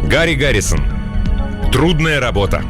Гарри Гаррисон. Трудная работа.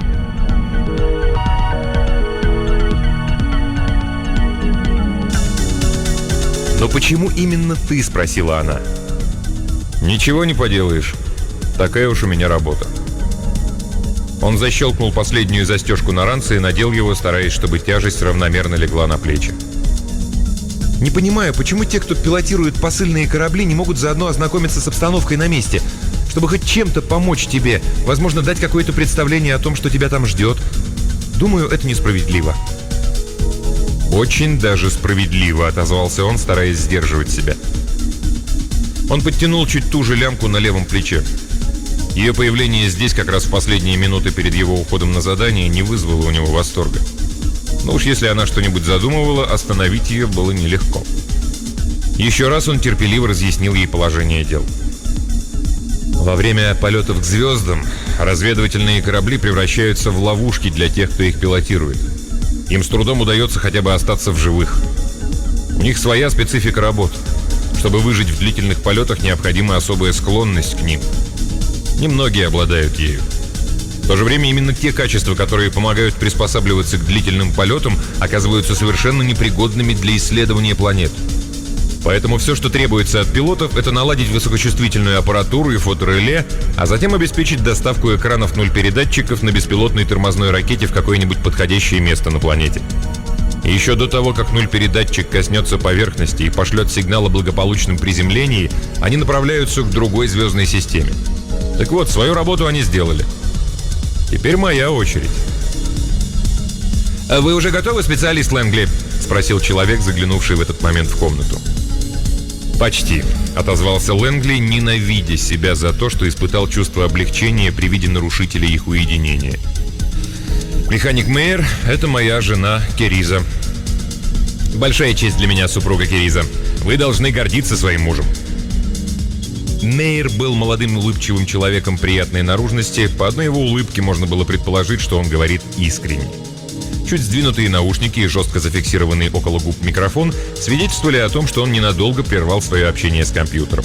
«Но почему именно ты?» — спросила она. «Ничего не поделаешь. Такая уж у меня работа». Он защелкнул последнюю застежку на ранце и надел его, стараясь, чтобы тяжесть равномерно легла на плечи. «Не понимаю, почему те, кто пилотирует посыльные корабли, не могут заодно ознакомиться с обстановкой на месте, чтобы хоть чем-то помочь тебе, возможно, дать какое-то представление о том, что тебя там ждет. Думаю, это несправедливо». «Очень даже справедливо», — отозвался он, стараясь сдерживать себя. Он подтянул чуть ту же лямку на левом плече. Ее появление здесь как раз в последние минуты перед его уходом на задание не вызвало у него восторга. Но уж если она что-нибудь задумывала, остановить ее было нелегко. Еще раз он терпеливо разъяснил ей положение дел. Во время полетов к звездам разведывательные корабли превращаются в ловушки для тех, кто их пилотирует. Им с трудом удается хотя бы остаться в живых. У них своя специфика работы. Чтобы выжить в длительных полетах, необходима особая склонность к ним. Немногие обладают ею. В то же время именно те качества, которые помогают приспосабливаться к длительным полетам, оказываются совершенно непригодными для исследования планет. Поэтому все, что требуется от пилотов, это наладить высокочувствительную аппаратуру и фотореле, а затем обеспечить доставку экранов нульпередатчиков на беспилотной тормозной ракете в какое-нибудь подходящее место на планете. И еще до того, как нульпередатчик коснется поверхности и пошлет сигнал о благополучном приземлении, они направляются к другой звездной системе. Так вот, свою работу они сделали. Теперь моя очередь. «Вы уже готовы, специалист Лэнгли?» — спросил человек, заглянувший в этот момент в комнату. «Почти», — отозвался Лэнгли, ненавидя себя за то, что испытал чувство облегчения при виде нарушителей их уединения. «Механик Мейер — это моя жена Кериза. Большая честь для меня, супруга Кериза. Вы должны гордиться своим мужем». Мейер был молодым улыбчивым человеком приятной наружности. По одной его улыбке можно было предположить, что он говорит искренне. Чуть сдвинутые наушники и жестко зафиксированный около губ микрофон свидетельствовали о том, что он ненадолго прервал свое общение с компьютером.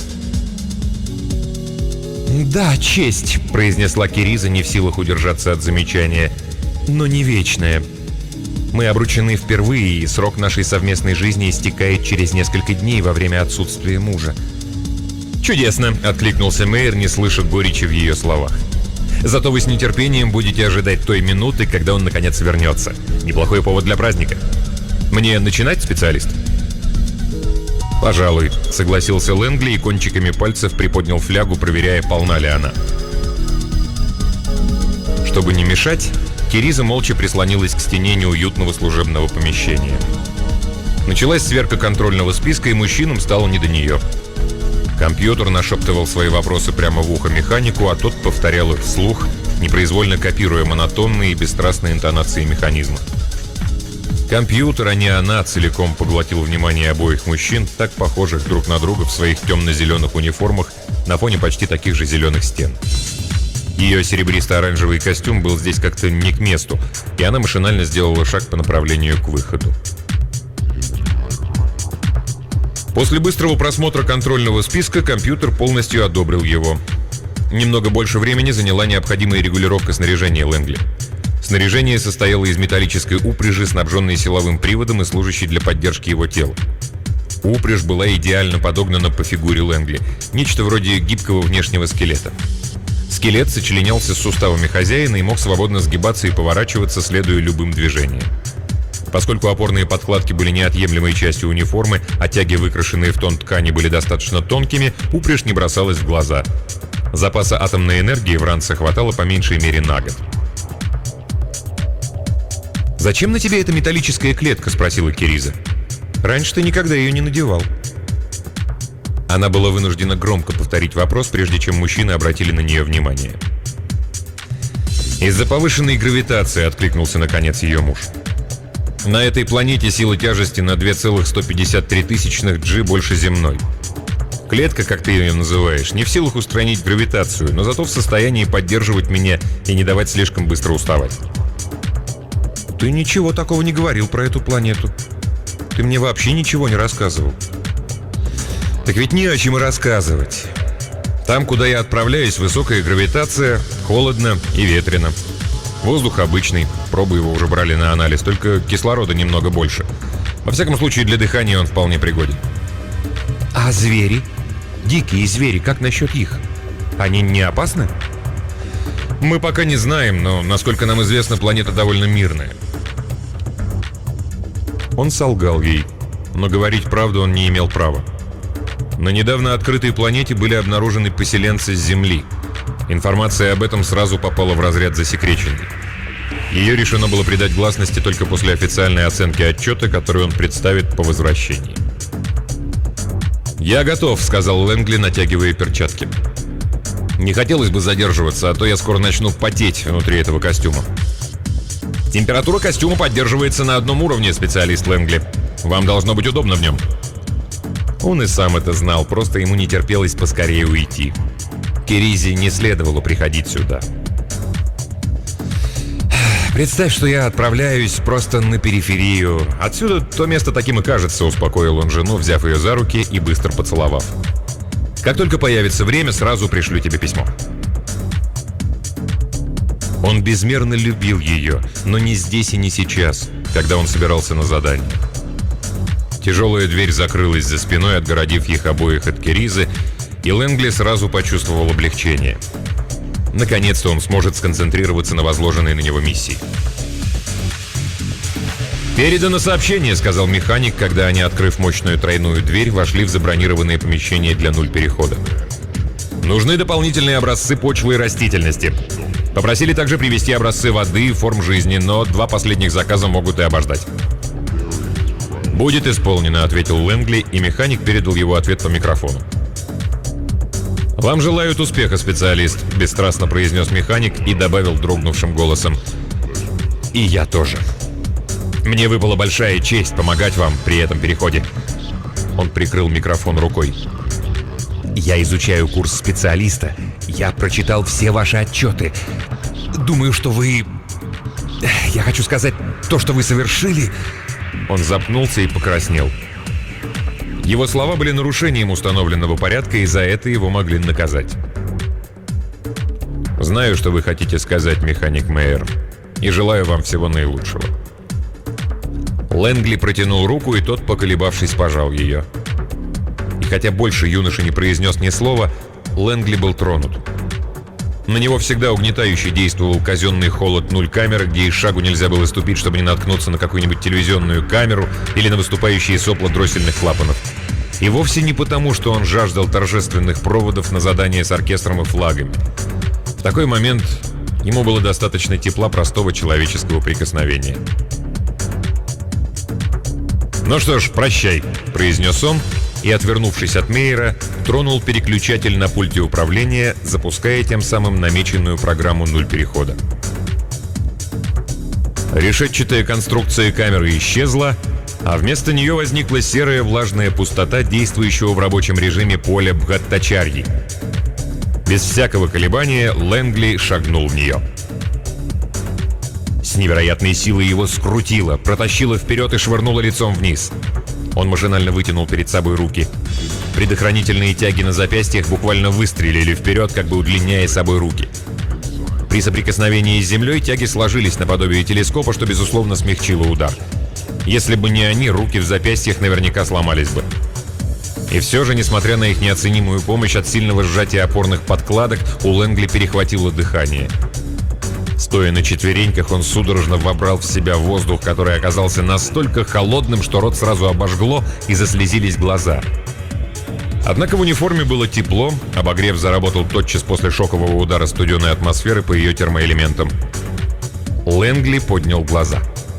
«Да, честь», — произнесла Кериза, не в силах удержаться от замечания, — «но не вечная. Мы обручены впервые, и срок нашей совместной жизни истекает через несколько дней во время отсутствия мужа». «Чудесно», — откликнулся Мейер, не слыша горечи в ее словах. «Зато вы с нетерпением будете ожидать той минуты, когда он наконец вернется. Неплохой повод для праздника. Мне начинать, специалист?» «Пожалуй», — согласился Лэнгли и кончиками пальцев приподнял флягу, проверяя, полна ли она. Чтобы не мешать, Кериза молча прислонилась к стене неуютного служебного помещения. Началась сверка контрольного списка, и мужчинам стало не до нее. Компьютер нашептывал свои вопросы прямо в ухо механику, а тот повторял их вслух, непроизвольно копируя монотонные и бесстрастные интонации механизма. Компьютер, а не она, целиком поглотил внимание обоих мужчин, так похожих друг на друга в своих темно-зеленых униформах на фоне почти таких же зеленых стен. Ее серебристо-оранжевый костюм был здесь как-то не к месту, и она машинально сделала шаг по направлению к выходу. После быстрого просмотра контрольного списка компьютер полностью одобрил его. Немного больше времени заняла необходимая регулировка снаряжения Лэнгли. Снаряжение состояло из металлической упряжи, снабженной силовым приводом и служащей для поддержки его тела. Упряжь была идеально подогнана по фигуре Лэнгли, нечто вроде гибкого внешнего скелета. Скелет сочленялся с суставами хозяина и мог свободно сгибаться и поворачиваться, следуя любым движениям. Поскольку опорные подкладки были неотъемлемой частью униформы, а тяги, выкрашенные в тон ткани, были достаточно тонкими, упряжь не бросалась в глаза. Запаса атомной энергии в ранце хватало по меньшей мере на год. «Зачем на тебе эта металлическая клетка?» — спросила Кериза. «Раньше ты никогда ее не надевал». Она была вынуждена громко повторить вопрос, прежде чем мужчины обратили на нее внимание. «Из-за повышенной гравитации», — откликнулся наконец ее муж. «На этой планете сила тяжести на 2,153 G больше земной. Клетка, как ты ее называешь, не в силах устранить гравитацию, но зато в состоянии поддерживать меня и не давать слишком быстро уставать». «Ты ничего такого не говорил про эту планету. Ты мне вообще ничего не рассказывал». «Так ведь не о чем и рассказывать. Там, куда я отправляюсь, высокая гравитация, холодно и ветрено. Воздух обычный, пробы его уже брали на анализ, только кислорода немного больше. Во всяком случае, для дыхания он вполне пригоден. А звери? Дикие звери, как насчет их? Они не опасны? Мы пока не знаем, но, насколько нам известно, планета довольно мирная. Он солгал ей, но говорить правду он не имел права. На недавно открытой планете были обнаружены поселенцы с Земли. Информация об этом сразу попала в разряд засекреченной. Ее решено было придать гласности только после официальной оценки отчета, который он представит по возвращении. «Я готов», — сказал Лэнгли, натягивая перчатки. «Не хотелось бы задерживаться, а то я скоро начну потеть внутри этого костюма». «Температура костюма поддерживается на одном уровне, специалист Лэнгли. Вам должно быть удобно в нем». Он и сам это знал, просто ему не терпелось поскорее уйти. Киризе не следовало приходить сюда. «Представь, что я отправляюсь просто на периферию. Отсюда то место таким и кажется», — успокоил он жену, взяв ее за руки и быстро поцеловав. «Как только появится время, сразу пришлю тебе письмо». Он безмерно любил ее, но не здесь и не сейчас, когда он собирался на задание. Тяжелая дверь закрылась за спиной, отгородив их обоих от Киризы, и Лэнгли сразу почувствовал облегчение. Наконец-то он сможет сконцентрироваться на возложенной на него миссии. «Передано сообщение», — сказал механик, когда они, открыв мощную тройную дверь, вошли в забронированное помещение для нуль-перехода. «Нужны дополнительные образцы почвы и растительности. Попросили также привезти образцы воды и форм жизни, но 2 последних заказа могут и обождать». «Будет исполнено», — ответил Лэнгли, и механик передал его ответ по микрофону. «Вам желают успеха, специалист», — бесстрастно произнес механик и добавил дрогнувшим голосом. «И я тоже. Мне выпала большая честь помогать вам при этом переходе». Он прикрыл микрофон рукой. «Я изучаю курс специалиста. Я прочитал все ваши отчеты. Думаю, что вы... Я хочу сказать, то, что вы совершили...» Он запнулся и покраснел. Его слова были нарушением установленного порядка, и за это его могли наказать. «Знаю, что вы хотите сказать, механик Мейер, и желаю вам всего наилучшего». Лэнгли протянул руку, и тот, поколебавшись, пожал ее. И хотя больше юноша не произнес ни слова, Лэнгли был тронут. На него всегда угнетающе действовал казенный холод нуль-камеры, где и шагу нельзя было ступить, чтобы не наткнуться на какую-нибудь телевизионную камеру или на выступающие сопла дроссельных клапанов. И вовсе не потому, что он жаждал торжественных проводов на задание с оркестром и флагами. В такой момент ему было достаточно тепла простого человеческого прикосновения. «Ну что ж, прощай», — произнес он, и, отвернувшись от Мейера, тронул переключатель на пульте управления, запуская тем самым намеченную программу нуль-перехода. Решетчатая конструкция камеры исчезла, а вместо нее возникла серая влажная пустота действующего в рабочем режиме поля Бхаттачарьи. Без всякого колебания Лэнгли шагнул в нее. С невероятной силой его скрутило, протащило вперед и швырнуло лицом вниз. Он машинально вытянул перед собой руки. Предохранительные тяги на запястьях буквально выстрелили вперед, как бы удлиняя собой руки. При соприкосновении с землей тяги сложились наподобие телескопа, что, безусловно, смягчило удар. Если бы не они, руки в запястьях наверняка сломались бы. И все же, несмотря на их неоценимую помощь, от сильного сжатия опорных подкладок у Лэнгли перехватило дыхание. Стоя на четвереньках, он судорожно вобрал в себя воздух, который оказался настолько холодным, что рот сразу обожгло и заслезились глаза. Однако в униформе было тепло, обогрев заработал тотчас после шокового удара студеной атмосферы по ее термоэлементам. Лэнгли поднял глаза.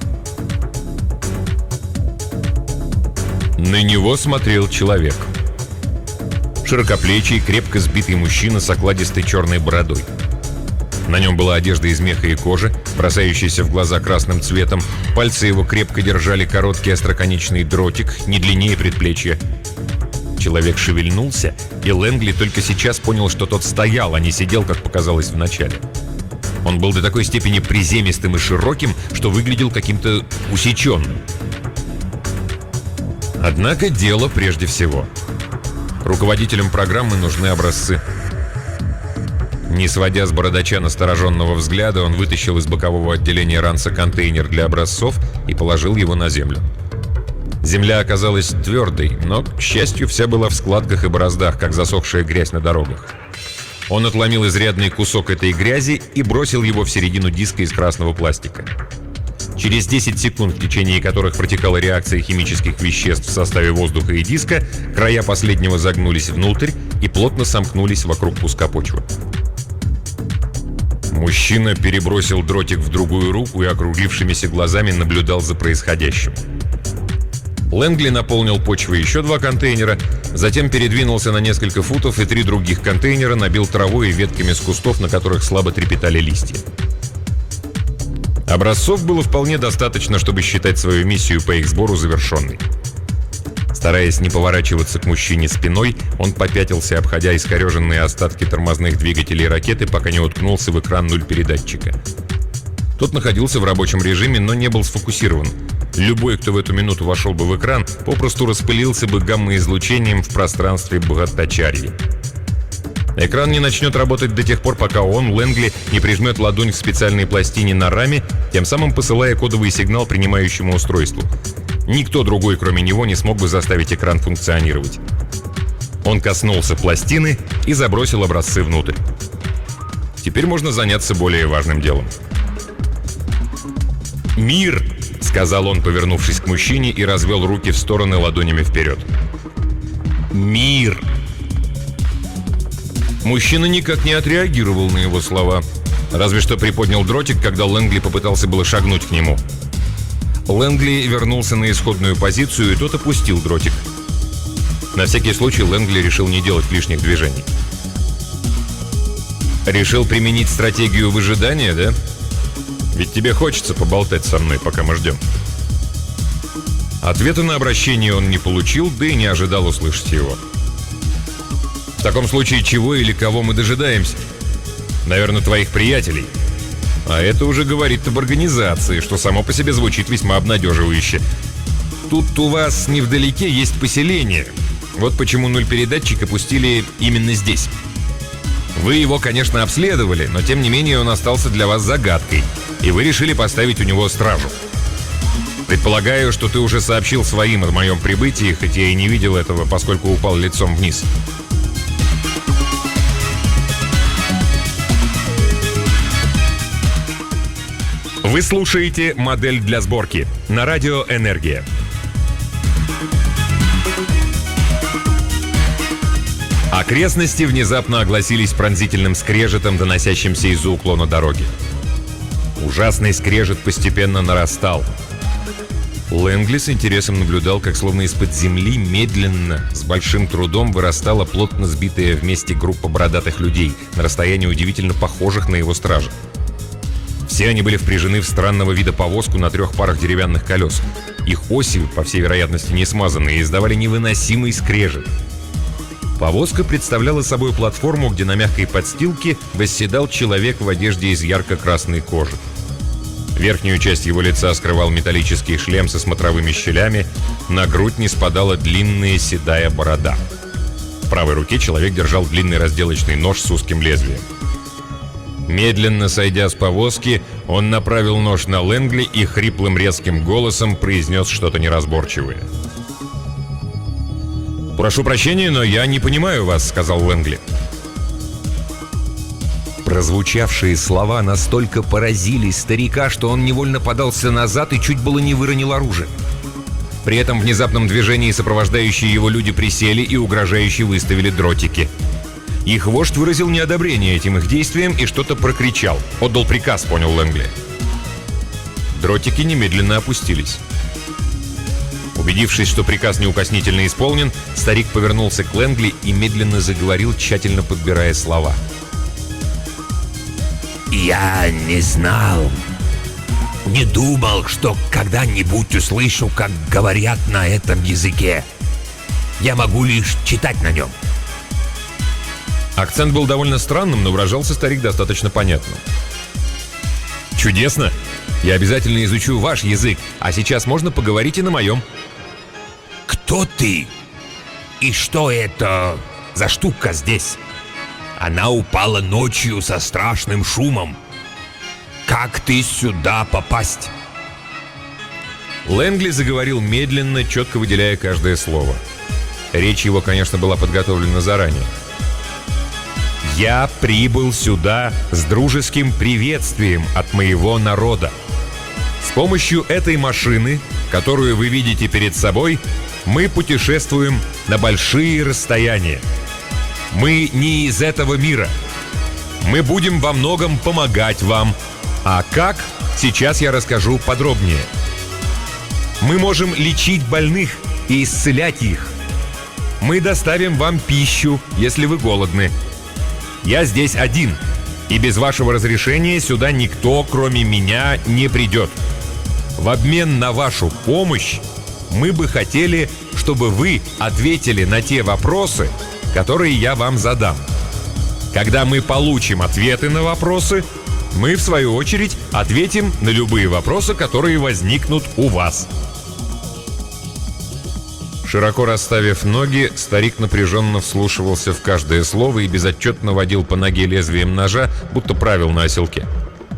На него смотрел человек. Широкоплечий, крепко сбитый мужчина с окладистой черной бородой. На нем была одежда из меха и кожи, бросающаяся в глаза красным цветом. Пальцы его крепко держали короткий остроконечный дротик, не длиннее предплечья. Человек шевельнулся, и Лэнгли только сейчас понял, что тот стоял, а не сидел, как показалось вначале. Он был до такой степени приземистым и широким, что выглядел каким-то усеченным. Однако дело прежде всего. Руководителям программы нужны образцы. Не сводя с бородача настороженного взгляда, он вытащил из бокового отделения ранца контейнер для образцов и положил его на землю. Земля оказалась твердой, но, к счастью, вся была в складках и бороздах, как засохшая грязь на дорогах. Он отломил изрядный кусок этой грязи и бросил его в середину диска из красного пластика. Через 10 секунд, в течение которых протекала реакция химических веществ в составе воздуха и диска, края последнего загнулись внутрь и плотно сомкнулись вокруг куска почвы. Мужчина перебросил дротик в другую руку и округлившимися глазами наблюдал за происходящим. Лэнгли наполнил почвой еще 2 контейнера, затем передвинулся на несколько футов и 3 других контейнера набил травой и ветками с кустов, на которых слабо трепетали листья. Образцов было вполне достаточно, чтобы считать свою миссию по их сбору завершенной. Стараясь не поворачиваться к мужчине спиной, он попятился, обходя искореженные остатки тормозных двигателей ракеты, пока не уткнулся в экран нуль-передатчика. Тот находился в рабочем режиме, но не был сфокусирован. Любой, кто в эту минуту вошел бы в экран, попросту распылился бы гамма-излучением в пространстве Бхаттачарьи. Экран не начнет работать до тех пор, пока он, Лэнгли, не прижмет ладонь к специальной пластине на раме, тем самым посылая кодовый сигнал принимающему устройству. Никто другой, кроме него, не смог бы заставить экран функционировать. Он коснулся пластины и забросил образцы внутрь. Теперь можно заняться более важным делом. «Мир!» — сказал он, повернувшись к мужчине, и развел руки в стороны ладонями вперед. «Мир!» Мужчина никак не отреагировал на его слова, разве что приподнял дротик, когда Лэнгли попытался было шагнуть к нему. Лэнгли вернулся на исходную позицию, и тот опустил дротик. На всякий случай Лэнгли решил не делать лишних движений. «Решил применить стратегию выжидания, да? Ведь тебе хочется поболтать со мной, пока мы ждем». Ответа на обращение он не получил, да и не ожидал услышать его. «В таком случае, чего или кого мы дожидаемся? Наверное, твоих приятелей. А это уже говорит об организации, что само по себе звучит весьма обнадеживающе. Тут у вас невдалеке есть поселение. Вот почему нуль-передатчик опустили именно здесь. Вы его, конечно, обследовали, но тем не менее он остался для вас загадкой, и вы решили поставить у него стражу. Предполагаю, что ты уже сообщил своим о моем прибытии, хотя я и не видел этого, поскольку упал лицом вниз». Вы слушаете «Модель для сборки» на радио «Энергия». Окрестности внезапно огласились пронзительным скрежетом, доносящимся из-за уклона дороги. Ужасный скрежет постепенно нарастал. Лэнгли с интересом наблюдал, как словно из-под земли медленно, с большим трудом вырастала плотно сбитая вместе группа бородатых людей, на расстоянии удивительно похожих на его стража. Все они были впряжены в странного вида повозку на 3 парах деревянных колес. Их оси, по всей вероятности, не смазанные, издавали невыносимый скрежет. Повозка представляла собой платформу, где на мягкой подстилке восседал человек в одежде из ярко-красной кожи. Верхнюю часть его лица скрывал металлический шлем со смотровыми щелями, на грудь не спадала длинная седая борода. В правой руке человек держал длинный разделочный нож с узким лезвием. Медленно сойдя с повозки, он направил нож на Лэнгли и хриплым резким голосом произнес что-то неразборчивое. «Прошу прощения, но я не понимаю вас», — сказал Лэнгли. Прозвучавшие слова настолько поразили старика, что он невольно подался назад и чуть было не выронил оружие. При этом внезапном движении сопровождающие его люди присели и угрожающе выставили дротики. Их вождь выразил неодобрение этим их действием и что-то прокричал. Отдал приказ, понял Лэнгли. Дротики немедленно опустились. Убедившись, что приказ неукоснительно исполнен, старик повернулся к Лэнгли и медленно заговорил, тщательно подбирая слова. «Я не знал, не думал, что когда-нибудь услышу, как говорят на этом языке. Я могу лишь читать на нем». Акцент был довольно странным, но выражался старик достаточно понятно. «Чудесно! Я обязательно изучу ваш язык, а сейчас можно поговорить и на моем». «Кто ты? И что это за штука здесь?» Она упала ночью со страшным шумом. Как ты сюда попасть? Лэнгли заговорил медленно, четко выделяя каждое слово. Речь его, конечно, была подготовлена заранее. «Я прибыл сюда с дружеским приветствием от моего народа. С помощью этой машины, которую вы видите перед собой, мы путешествуем на большие расстояния. Мы не из этого мира. Мы будем во многом помогать вам. А как? Сейчас я расскажу подробнее. Мы можем лечить больных и исцелять их. Мы доставим вам пищу, если вы голодны. Я здесь один, и без вашего разрешения сюда никто, кроме меня, не придет. В обмен на вашу помощь мы бы хотели, чтобы вы ответили на те вопросы, которые я вам задам. Когда мы получим ответы на вопросы, мы, в свою очередь, ответим на любые вопросы, которые возникнут у вас». Широко расставив ноги, старик напряженно вслушивался в каждое слово и безотчетно водил по ноге лезвием ножа, будто правил на оселке.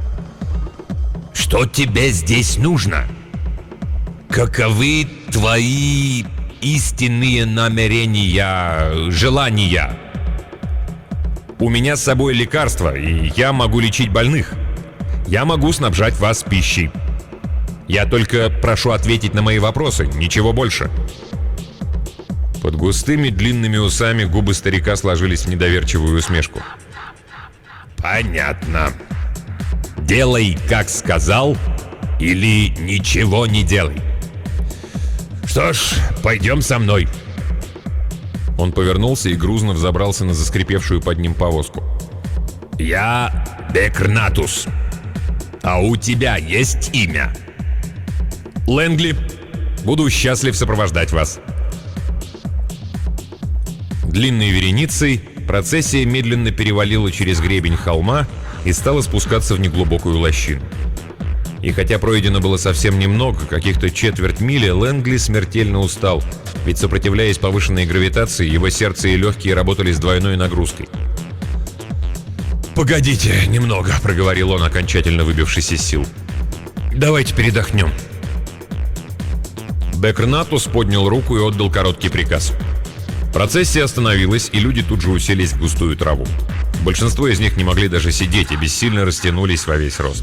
Что тебе здесь нужно? Каковы твои истинные намерения, желания? У меня с собой лекарства, и я могу лечить больных. Я могу снабжать вас пищей. Я только прошу ответить на мои вопросы, ничего больше. Под густыми длинными усами губы старика сложились в недоверчивую усмешку. Понятно. Делай, как сказал, или ничего не делай. Что ж, пойдем со мной. Он повернулся и грузно взобрался на заскрипевшую под ним повозку. Я Бекрнатус. А у тебя есть имя? Лэнгли. Буду счастлив сопровождать вас. Длинной вереницей процессия медленно перевалила через гребень холма и стала спускаться в неглубокую лощину. И хотя пройдено было совсем немного, каких-то четверть мили, Лэнгли смертельно устал, ведь, сопротивляясь повышенной гравитации, его сердце и легкие работали с двойной нагрузкой. «Погодите немного», — проговорил он, окончательно выбившись из сил. «Давайте передохнем». Бекрнатус поднял руку и отдал короткий приказ. Процессия остановилась, и люди тут же уселись в густую траву. Большинство из них не могли даже сидеть и бессильно растянулись во весь рост.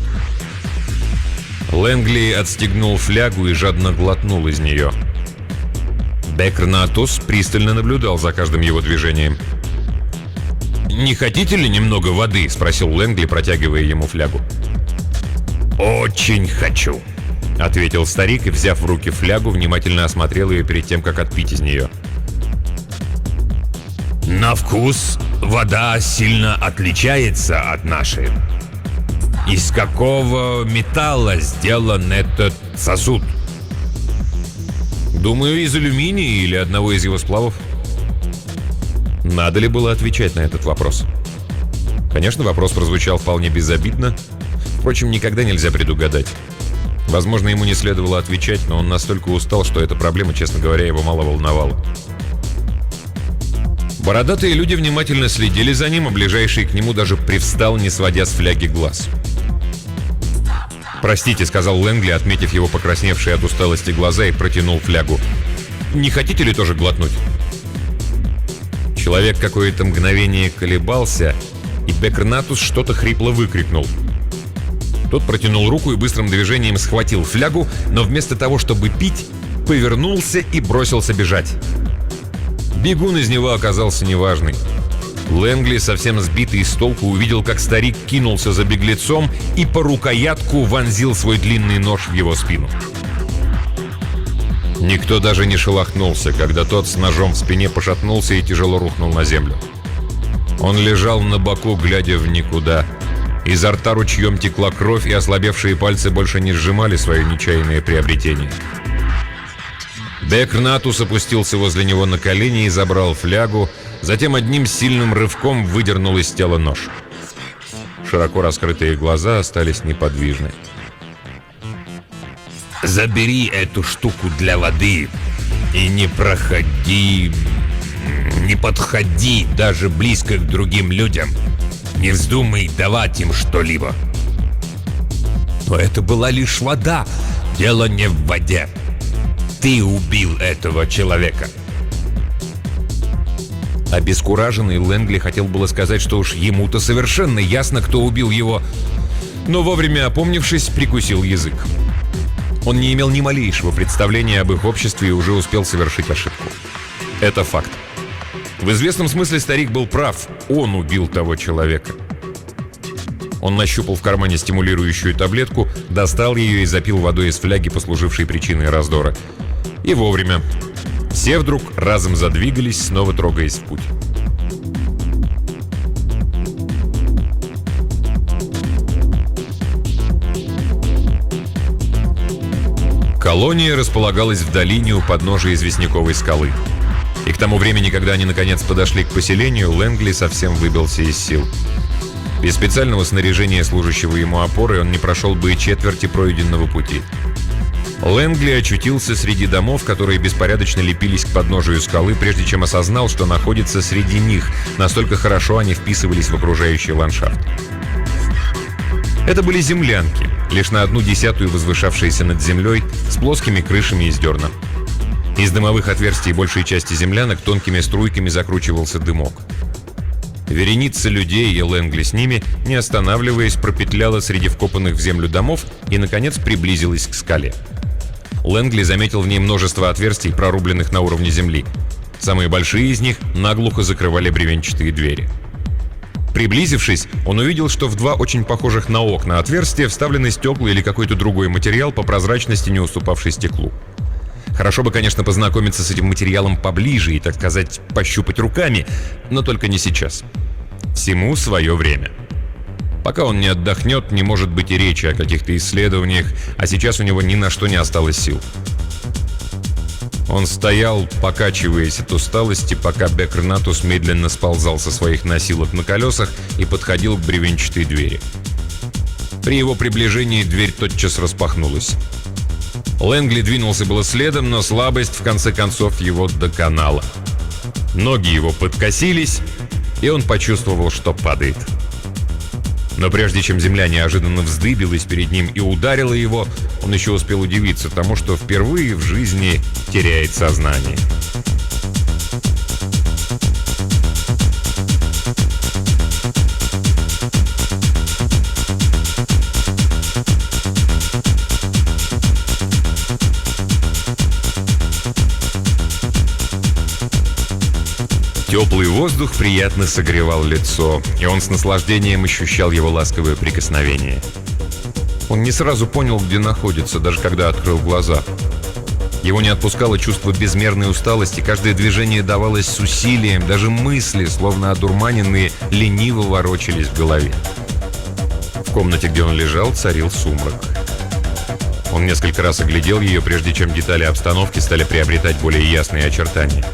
Лэнгли отстегнул флягу и жадно глотнул из нее. Бекрнатус пристально наблюдал за каждым его движением. «Не хотите ли немного воды?» — спросил Лэнгли, протягивая ему флягу. «Очень хочу», — ответил старик и, взяв в руки флягу, внимательно осмотрел ее перед тем, как отпить из нее. «На вкус вода сильно отличается от нашей. Из какого металла сделан этот сосуд?» «Думаю, из алюминия или одного из его сплавов». Надо ли было отвечать на этот вопрос? Конечно, вопрос прозвучал вполне безобидно. Впрочем, никогда нельзя предугадать. Возможно, ему не следовало отвечать, но он настолько устал, что эта проблема, честно говоря, его мало волновала. Бородатые люди внимательно следили за ним, а ближайший к нему даже привстал, не сводя с фляги глаз. «Простите», — сказал Лэнгли, отметив его покрасневшие от усталости глаза, и протянул флягу. «Не хотите ли тоже глотнуть?» Человек какое-то мгновение колебался, и Бекрнатус что-то хрипло выкрикнул. Тот протянул руку и быстрым движением схватил флягу, но вместо того, чтобы пить, повернулся и бросился бежать. Бегун из него оказался неважный. Лэнгли, совсем сбитый с толку, увидел, как старик кинулся за беглецом и по рукоятку вонзил свой длинный нож в его спину. Никто даже не шелохнулся, когда тот с ножом в спине пошатнулся и тяжело рухнул на землю. Он лежал на боку, глядя в никуда. Изо рта ручьем текла кровь, и ослабевшие пальцы больше не сжимали свое нечаянное приобретение. Бекрнатус опустился возле него на колени и забрал флягу, затем одним сильным рывком выдернул из тела нож. Широко раскрытые глаза остались неподвижны. «Забери эту штуку для воды и не проходи Не подходи даже близко к другим людям. Не вздумай давать им что-либо. Но это была лишь вода. Дело не в воде. Ты убил этого человека. Обескураженный Лэнгли хотел было сказать, что уж ему-то совершенно ясно, кто убил его, но вовремя опомнившись, прикусил язык. Он не имел ни малейшего представления об их обществе и уже успел совершить ошибку. Это факт. В известном смысле старик был прав. Он убил того человека. Он нащупал в кармане стимулирующую таблетку, достал ее и запил водой из фляги, послужившей причиной раздора. И вовремя. Все вдруг разом задвигались, снова трогаясь в путь. Колония располагалась в долине у подножия известняковой скалы. И к тому времени, когда они наконец подошли к поселению, Лэнгли совсем выбился из сил. Без специального снаряжения, служащего ему опорой, он не прошел бы и четверти пройденного пути. Лэнгли очутился среди домов, которые беспорядочно лепились к подножию скалы, прежде чем осознал, что находится среди них. Настолько хорошо они вписывались в окружающий ландшафт. Это были землянки, лишь на 1/10 возвышавшиеся над землей, с плоскими крышами из дерна. Из дымовых отверстий большей части землянок тонкими струйками закручивался дымок. Вереница людей и Лэнгли с ними, не останавливаясь, пропетляла среди вкопанных в землю домов и, наконец, приблизилась к скале. Лэнгли заметил в ней множество отверстий, прорубленных на уровне земли. Самые большие из них наглухо закрывали бревенчатые двери. Приблизившись, он увидел, что в два очень похожих на окна отверстия вставлены стекла или какой-то другой материал, по прозрачности не уступавший стеклу. Хорошо бы, конечно, познакомиться с этим материалом поближе и, так сказать, пощупать руками, но только не сейчас. Всему свое время. Пока он не отдохнет, не может быть и речи о каких-то исследованиях, а сейчас у него ни на что не осталось сил. Он стоял, покачиваясь от усталости, пока Беккернатус медленно сползал со своих носилок на колесах и подходил к бревенчатой двери. При его приближении дверь тотчас распахнулась. Лэнгли двинулся было следом, но слабость в конце концов его доконала. Ноги его подкосились, и он почувствовал, что падает. Но прежде чем земля неожиданно вздыбилась перед ним и ударила его, он еще успел удивиться тому, что впервые в жизни теряет сознание. Теплый воздух приятно согревал лицо, и он с наслаждением ощущал его ласковое прикосновение. Он не сразу понял, где находится, даже когда открыл глаза. Его не отпускало чувство безмерной усталости, каждое движение давалось с усилием, даже мысли, словно одурманенные, лениво ворочались в голове. В комнате, где он лежал, царил сумрак. Он несколько раз оглядел ее, прежде чем детали обстановки стали приобретать более ясные очертания.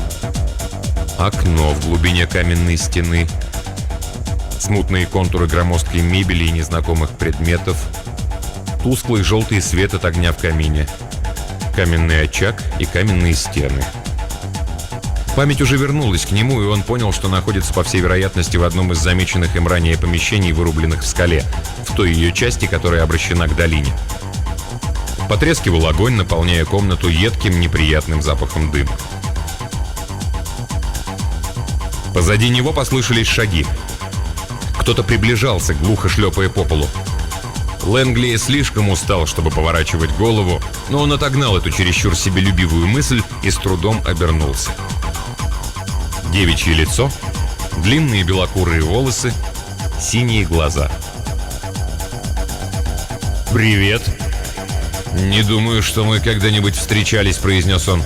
Окно в глубине каменной стены, смутные контуры громоздкой мебели и незнакомых предметов, тусклый желтый свет от огня в камине, каменный очаг и каменные стены. Память уже вернулась к нему, и он понял, что находится, по всей вероятности, в одном из замеченных им ранее помещений, вырубленных в скале, в той ее части, которая обращена к долине. Потрескивал огонь, наполняя комнату едким неприятным запахом дыма. Позади него послышались шаги. Кто-то приближался, глухо шлепая по полу. Лэнгли слишком устал, чтобы поворачивать голову, но он отогнал эту чересчур себелюбивую мысль и с трудом обернулся. Девичье лицо, длинные белокурые волосы, синие глаза. «Привет!» «Не думаю, что мы когда-нибудь встречались», — произнес он.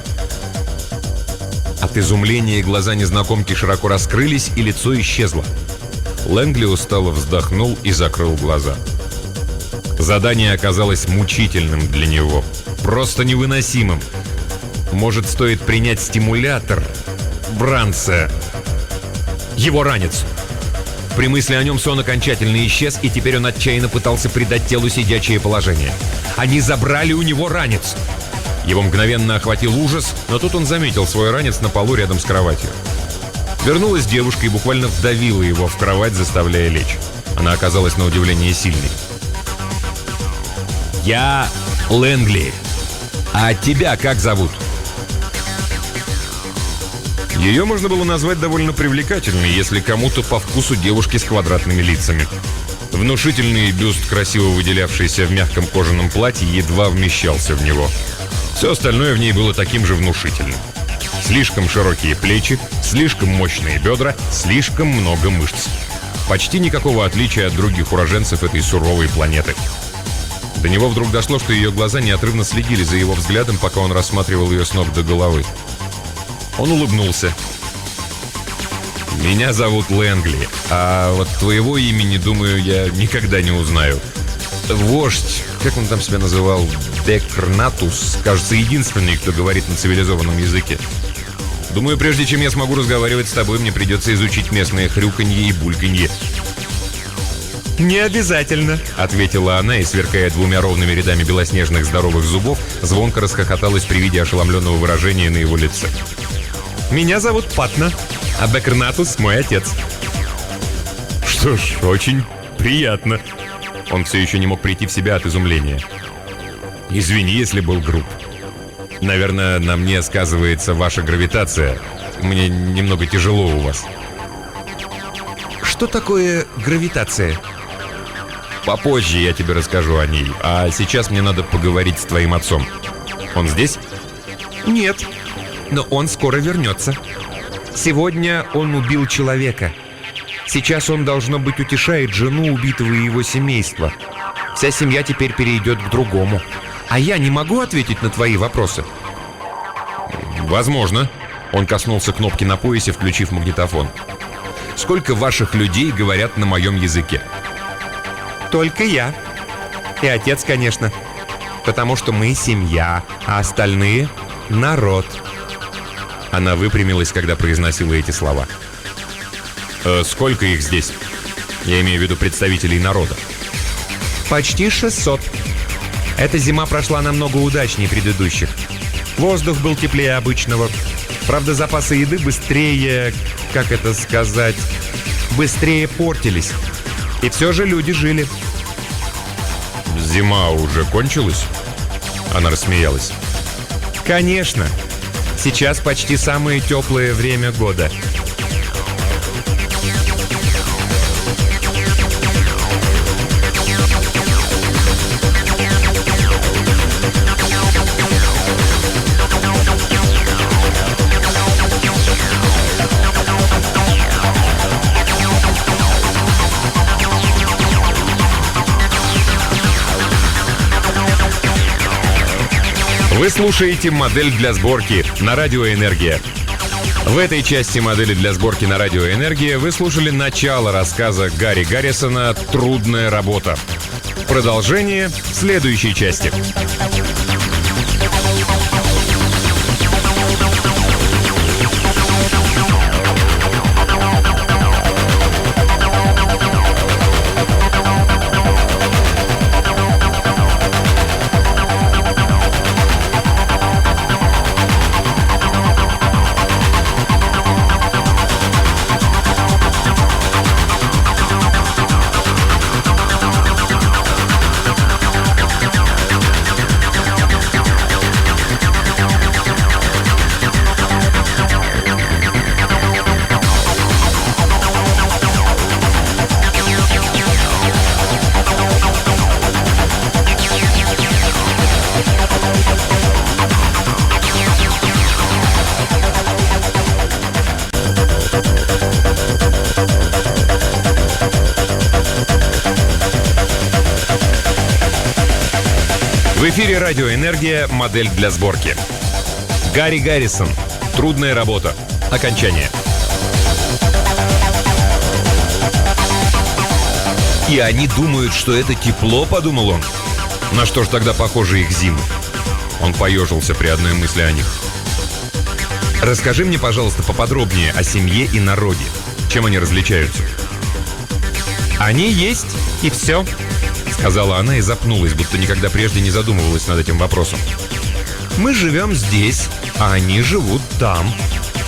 От изумления глаза незнакомки широко раскрылись, и лицо исчезло. Лэнгли устало вздохнул и закрыл глаза. Задание оказалось мучительным для него, просто невыносимым. Может, стоит принять стимулятор Бранца, его ранец. При мысли о нем сон окончательно исчез, и теперь он отчаянно пытался придать телу сидячее положение. Они забрали у него ранец. Его мгновенно охватил ужас, но тут он заметил свой ранец на полу рядом с кроватью. Вернулась девушка и буквально вдавила его в кровать, заставляя лечь. Она оказалась на удивление сильной. «Я Лэнгли. А тебя как зовут?» Ее можно было назвать довольно привлекательной, если кому-то по вкусу девушки с квадратными лицами. Внушительный бюст, красиво выделявшийся в мягком кожаном платье, едва вмещался в него. Все остальное в ней было таким же внушительным. Слишком широкие плечи, слишком мощные бедра, слишком много мышц. Почти никакого отличия от других уроженцев этой суровой планеты. До него вдруг дошло, что ее глаза неотрывно следили за его взглядом, пока он рассматривал ее с ног до головы. Он улыбнулся. «Меня зовут Лэнгли, а вот твоего имени, думаю, я никогда не узнаю. Вождь, как он там себя называл, Декрнатус, кажется, единственный, кто говорит на цивилизованном языке. Думаю, прежде чем я смогу разговаривать с тобой, мне придется изучить местное хрюканье и бульканье». «Не обязательно», — ответила она и, сверкая двумя ровными рядами белоснежных здоровых зубов, звонко расхохоталась при виде ошеломленного выражения на его лице. «Меня зовут Патна, а Декрнатус — мой отец». «Что ж, очень приятно». Он все еще не мог прийти в себя от изумления. «Извини, если был груб. Наверное, на мне сказывается ваша гравитация. Мне немного тяжело у вас». «Что такое гравитация?» «Попозже я тебе расскажу о ней. А сейчас мне надо поговорить с твоим отцом. Он здесь?» «Нет, но он скоро вернется. Сегодня он убил человека. Сейчас он, должно быть, утешает жену убитого и его семейства. Вся семья теперь перейдет к другому. А я не могу ответить на твои вопросы?» «Возможно». Он коснулся кнопки на поясе, включив магнитофон. «Сколько ваших людей говорят на моем языке?» «Только я. И отец, конечно. Потому что мы семья, а остальные — народ». Она выпрямилась, когда произносила эти слова. «Сколько их здесь? Я имею в виду представителей народа». «Почти 600. Эта зима прошла намного удачнее предыдущих. Воздух был теплее обычного. Правда, запасы еды быстрее, как это сказать, быстрее портились. И все же люди жили». «Зима уже кончилась?» Она рассмеялась. «Конечно. Сейчас почти самое теплое время года». Вы слушаете «Модель для сборки» на Радио Энергия. В этой части «Модели для сборки» на Радио Энергия вы слушали начало рассказа Гарри Гаррисона «Трудная работа». Продолжение в следующей части. В эфире «Радио Энергия. Модель для сборки». Гарри Гаррисон. «Трудная работа». Окончание. «И они думают, что это тепло», — подумал он. «На что ж тогда похожи их зимы?» Он поежился при одной мысли о них. «Расскажи мне, пожалуйста, поподробнее о семье и народе. Чем они различаются?» «Они есть, и все», — сказала она и запнулась, будто никогда прежде не задумывалась над этим вопросом. «Мы живем здесь, а они живут там.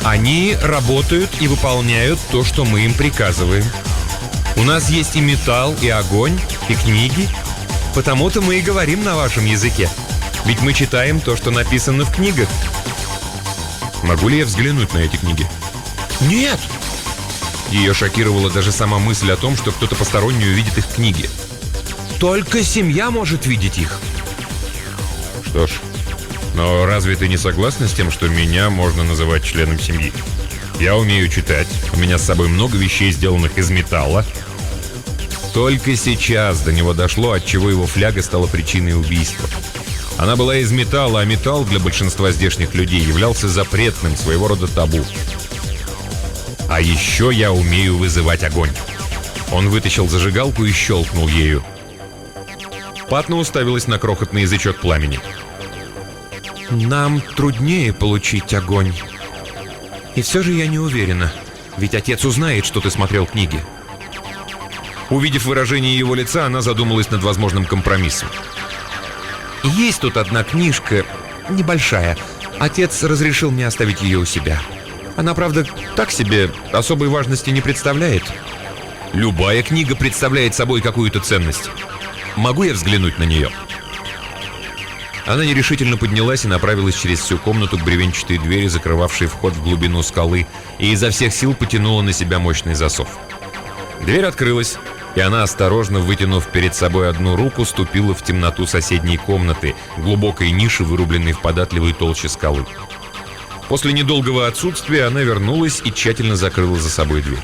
Они работают и выполняют то, что мы им приказываем. У нас есть и металл, и огонь, и книги. Потому-то мы и говорим на вашем языке. Ведь мы читаем то, что написано в книгах. Могу ли я взглянуть на эти книги? Нет! Ее шокировала даже сама мысль о том, что кто-то посторонний увидит их книги. Только семья может видеть их. Что ж, но разве ты не согласна с тем, что меня можно называть членом семьи? Я умею читать, у меня с собой много вещей, сделанных из металла. Только сейчас до него дошло, отчего его фляга стала причиной убийства. Она была из металла, а металл для большинства здешних людей являлся запретным, своего рода табу. А еще я умею вызывать огонь. Он вытащил зажигалку и щелкнул ею. Патна уставилась на крохотный язычок пламени. Нам труднее получить огонь. И все же я не уверена, ведь отец узнает, что ты смотрел книги. Увидев выражение его лица, она задумалась над возможным компромиссом. Есть тут одна книжка, небольшая. Отец разрешил мне оставить ее у себя. Она, правда, так себе особой важности не представляет. Любая книга представляет собой какую-то ценность. Могу я взглянуть на нее? Она нерешительно поднялась и направилась через всю комнату к бревенчатой двери, закрывавшей вход в глубину скалы, и изо всех сил потянула на себя мощный засов. Дверь открылась, и она, осторожно вытянув перед собой одну руку, ступила в темноту соседней комнаты, глубокой ниши, вырубленной в податливой толще скалы. После недолгого отсутствия она вернулась и тщательно закрыла за собой дверь.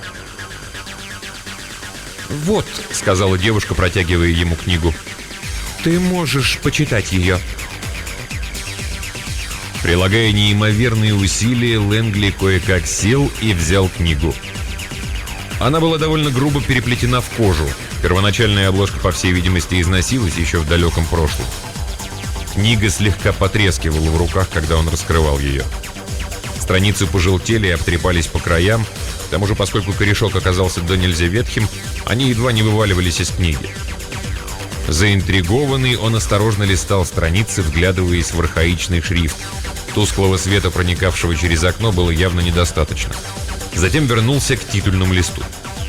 «Вот», — сказала девушка, протягивая ему книгу, — «ты можешь почитать ее». Прилагая неимоверные усилия, Лэнгли кое-как сел и взял книгу. Она была довольно грубо переплетена в кожу. Первоначальная обложка, по всей видимости, износилась еще в далеком прошлом. Книга слегка потрескивала в руках, когда он раскрывал ее. Страницы пожелтели и обтрепались по краям. К тому же, поскольку корешок оказался до нельзя ветхим, они едва не вываливались из книги. Заинтригованный, он осторожно листал страницы, вглядываясь в архаичный шрифт. Тусклого света, проникавшего через окно, было явно недостаточно. Затем вернулся к титульному листу.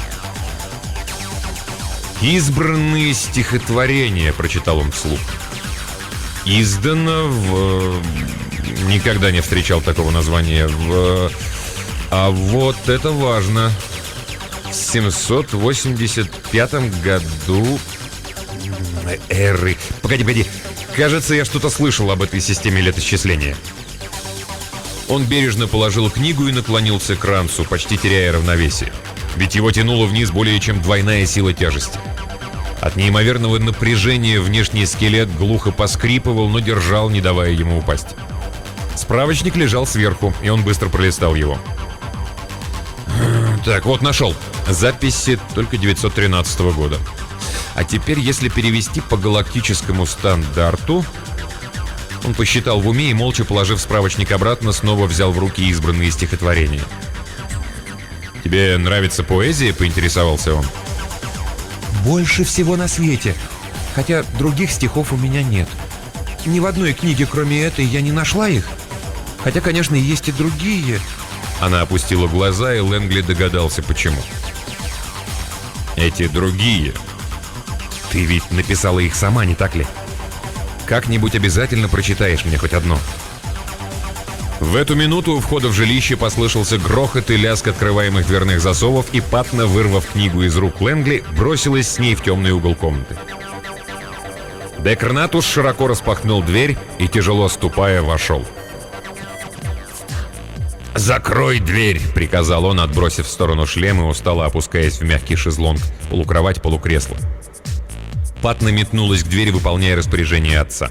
«Избранные стихотворения», — прочитал он вслух. «Издано в...» Никогда не встречал такого названия. А вот это важно. В 785 году... Эры... Погоди. Кажется, я что-то слышал об этой системе летосчисления. Он бережно положил книгу и наклонился к ранцу, почти теряя равновесие. Ведь его тянуло вниз более чем двойная сила тяжести. От неимоверного напряжения внешний скелет глухо поскрипывал, но держал, не давая ему упасть. Справочник лежал сверху, и он быстро пролистал его. Так, вот нашел. Записи только 913 года. А теперь, если перевести по галактическому стандарту... Он посчитал в уме и, молча положив справочник обратно, снова взял в руки избранные стихотворения. «Тебе нравится поэзия?» — поинтересовался он. «Больше всего на свете. Хотя других стихов у меня нет. Ни в одной книге, кроме этой, я не нашла их. Хотя, конечно, есть и другие». Она опустила глаза, и Лэнгли догадался, почему. «Эти другие. Ты ведь написала их сама, не так ли? Как-нибудь обязательно прочитаешь мне хоть одно». В эту минуту у входа в жилище послышался грохот и лязг открываемых дверных засовов, и Патна, вырвав книгу из рук Лэнгли, бросилась с ней в темный угол комнаты. Декарнатус широко распахнул дверь и, тяжело ступая, вошел. «Закрой дверь!» — приказал он, отбросив в сторону шлем и устало опускаясь в мягкий шезлонг, полукровать, полукресло. Патна метнулась к двери, выполняя распоряжение отца.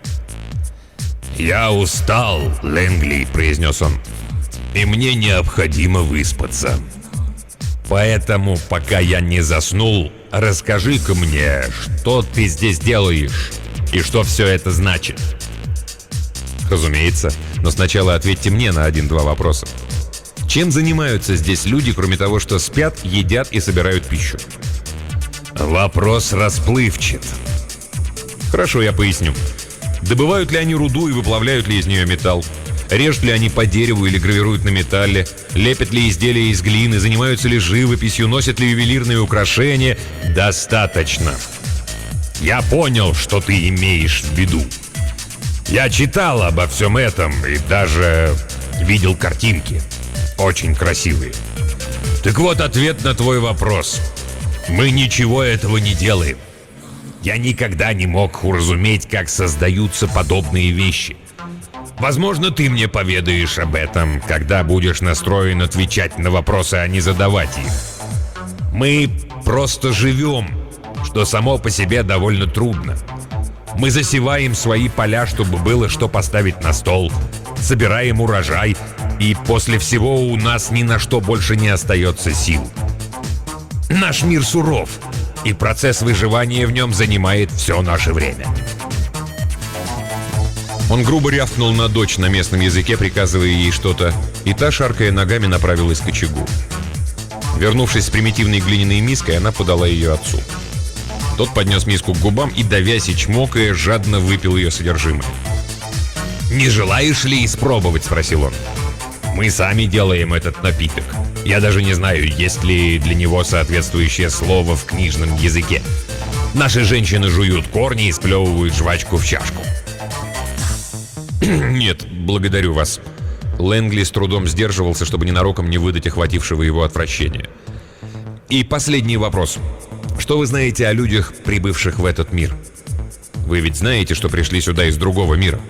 «Я устал, Лэнгли», — произнес он, — «и мне необходимо выспаться. Поэтому, пока я не заснул, расскажи-ка мне, что ты здесь делаешь и что все это значит». «Разумеется, но сначала ответьте мне на 1-2 вопроса. Чем занимаются здесь люди, кроме того, что спят, едят и собирают пищу?» «Вопрос расплывчат». «Хорошо, я поясню. Добывают ли они руду и выплавляют ли из нее металл? Режут ли они по дереву или гравируют на металле? Лепят ли изделия из глины? Занимаются ли живописью? Носят ли ювелирные украшения? Достаточно. Я понял, что ты имеешь в виду. Я читал обо всем этом и даже видел картинки. Очень красивые. Так вот, ответ на твой вопрос. Мы ничего этого не делаем. Я никогда не мог уразуметь, как создаются подобные вещи. Возможно, ты мне поведаешь об этом, когда будешь настроен отвечать на вопросы, а не задавать их. Мы просто живем, что само по себе довольно трудно. Мы засеваем свои поля, чтобы было что поставить на стол, собираем урожай, и после всего у нас ни на что больше не остается сил. Наш мир суров, и процесс выживания в нем занимает все наше время. Он грубо рявкнул на дочь на местном языке, приказывая ей что-то, и та, шаркая ногами, направилась к очагу. Вернувшись с примитивной глиняной миской, она подала ее отцу. Тот поднес миску к губам и, давясь и чмокая, жадно выпил ее содержимое. «Не желаешь ли испробовать?» — спросил он. «Мы сами делаем этот напиток. Я даже не знаю, есть ли для него соответствующее слово в книжном языке. Наши женщины жуют корни и сплевывают жвачку в чашку». «Нет, благодарю вас». Лэнгли с трудом сдерживался, чтобы ненароком не выдать охватившего его отвращения. «И последний вопрос. Что вы знаете о людях, прибывших в этот мир? Вы ведь знаете, что пришли сюда из другого мира?»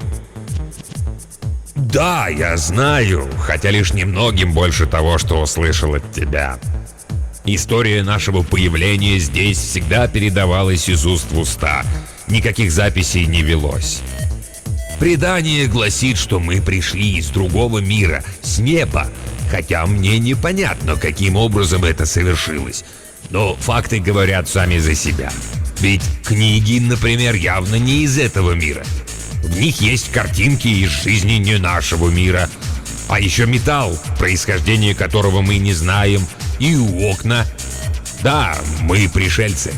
«Да, я знаю, хотя лишь немногим больше того, что услышал от тебя. История нашего появления здесь всегда передавалась из уст в уста. Никаких записей не велось. Предание гласит, что мы пришли из другого мира, с неба, хотя мне непонятно, каким образом это совершилось. Но факты говорят сами за себя. Ведь книги, например, явно не из этого мира. В них есть картинки из жизни не нашего мира. А еще металл, происхождение которого мы не знаем, и окна. Да, мы пришельцы».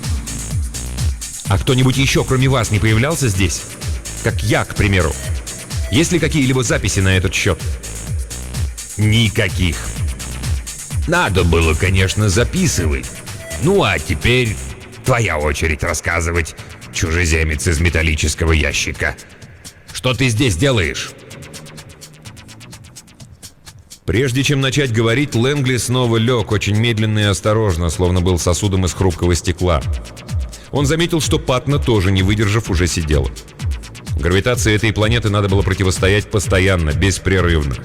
«А кто-нибудь еще, кроме вас, не появлялся здесь? Как я, к примеру. Есть ли какие-либо записи на этот счет?» «Никаких. Надо было, конечно, записывать. Ну а теперь твоя очередь рассказывать, чужеземец из металлического ящика. Что ты здесь делаешь?» Прежде чем начать говорить, Лэнгли снова лег, очень медленно и осторожно, словно был сосудом из хрупкого стекла. Он заметил, что Патна, тоже не выдержав, уже сидела. Гравитации этой планеты надо было противостоять постоянно, беспрерывно.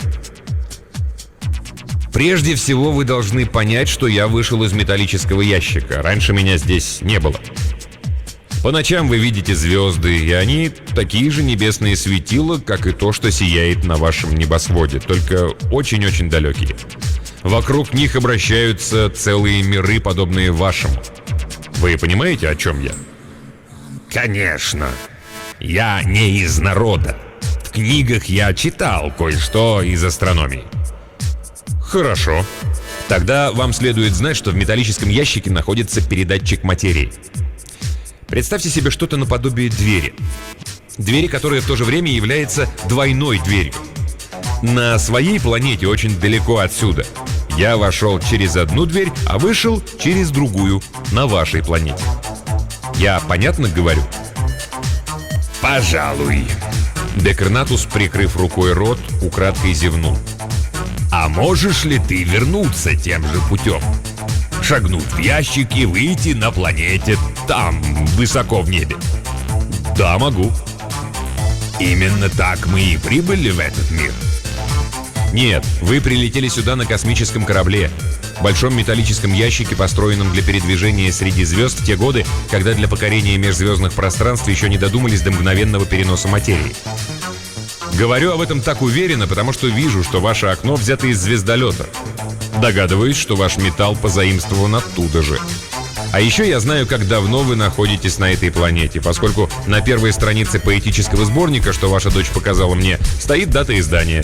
«Прежде всего вы должны понять, что я вышел из металлического ящика. Раньше меня здесь не было. По ночам вы видите звезды, и они такие же небесные светила, как и то, что сияет на вашем небосводе, только очень-очень далекие. Вокруг них обращаются целые миры, подобные вашему. Вы понимаете, о чем я?» «Конечно. Я не из народа. В книгах я читал кое-что из астрономии». «Хорошо. Тогда вам следует знать, что в металлическом ящике находится передатчик материи. Представьте себе что-то наподобие двери. Двери, которая в то же время является двойной дверью. На своей планете, очень далеко отсюда, я вошел через одну дверь, а вышел через другую, на вашей планете. Я понятно говорю?» «Пожалуй». Декернатус, прикрыв рукой рот, украдкой зевнул. «А можешь ли ты вернуться тем же путем? Шагнуть в ящик и выйти на планете там, высоко в небе?» «Да, могу». «Именно так мы и прибыли в этот мир?» «Нет, вы прилетели сюда на космическом корабле, большом металлическом ящике, построенном для передвижения среди звезд в те годы, когда для покорения межзвездных пространств еще не додумались до мгновенного переноса материи. Говорю об этом так уверенно, потому что вижу, что ваше окно взято из звездолета. Догадываюсь, что ваш металл позаимствован оттуда же. А еще я знаю, как давно вы находитесь на этой планете, поскольку на первой странице поэтического сборника, что ваша дочь показала мне, стоит дата издания».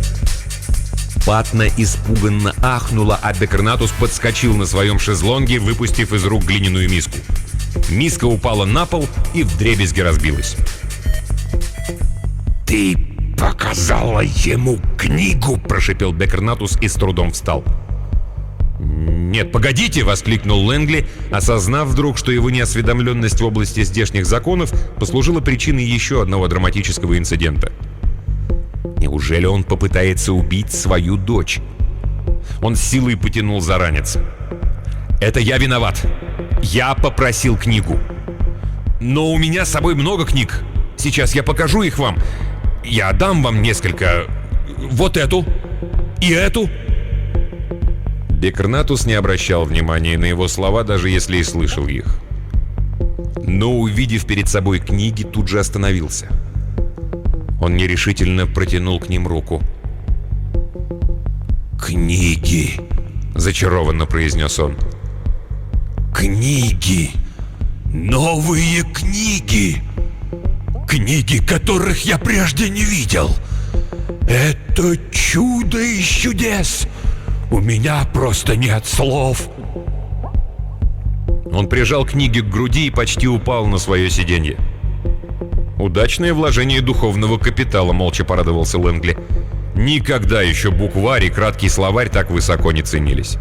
Патна испуганно ахнула, а Декернатус подскочил на своем шезлонге, выпустив из рук глиняную миску. Миска упала на пол и вдребезги разбилась. «Ты показала ему книгу!» – прошипел Беккернатус и с трудом встал. «Нет, погодите!» — воскликнул Лэнгли, осознав вдруг, что его неосведомленность в области здешних законов послужила причиной еще одного драматического инцидента. Неужели он попытается убить свою дочь? Он с силой потянул за ранец. «Это я виноват. Я попросил книгу. Но у меня с собой много книг. Сейчас я покажу их вам. Я дам вам несколько. Вот эту и эту». Беккернатус не обращал внимания на его слова, даже если и слышал их. Но, увидев перед собой книги, тут же остановился. Он нерешительно протянул к ним руку. «Книги!» — зачарованно произнес он. «Книги! Новые книги! Книги, которых я прежде не видел! Это чудо из чудес! У меня просто нет слов!» Он прижал книги к груди и почти упал на свое сиденье. «Удачное вложение духовного капитала», — молча порадовался Лэнгли. «Никогда еще букварь и краткий словарь так высоко не ценились».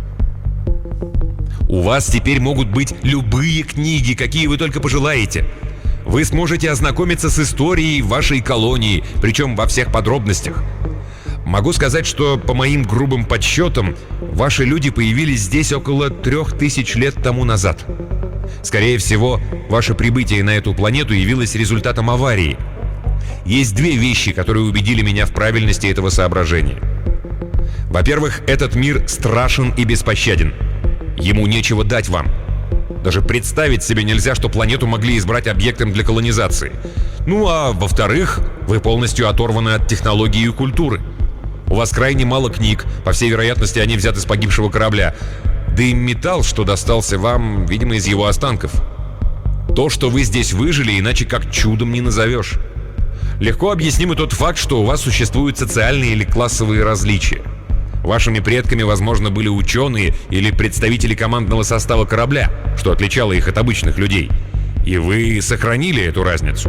«У вас теперь могут быть любые книги, какие вы только пожелаете. Вы сможете ознакомиться с историей вашей колонии, причем во всех подробностях. Могу сказать, что, по моим грубым подсчетам, ваши люди появились здесь около 3000 лет тому назад. Скорее всего, ваше прибытие на эту планету явилось результатом аварии. Есть две вещи, которые убедили меня в правильности этого соображения. Во-первых, этот мир страшен и беспощаден. Ему нечего дать вам. Даже представить себе нельзя, что планету могли избрать объектом для колонизации. Ну а во-вторых, вы полностью оторваны от технологии и культуры. У вас крайне мало книг, по всей вероятности, они взяты с погибшего корабля. Да и металл, что достался вам, видимо, из его останков. То, что вы здесь выжили, иначе как чудом не назовешь. Легко объясним и тот факт, что у вас существуют социальные или классовые различия. Вашими предками, возможно, были ученые или представители командного состава корабля, что отличало их от обычных людей. И вы сохранили эту разницу.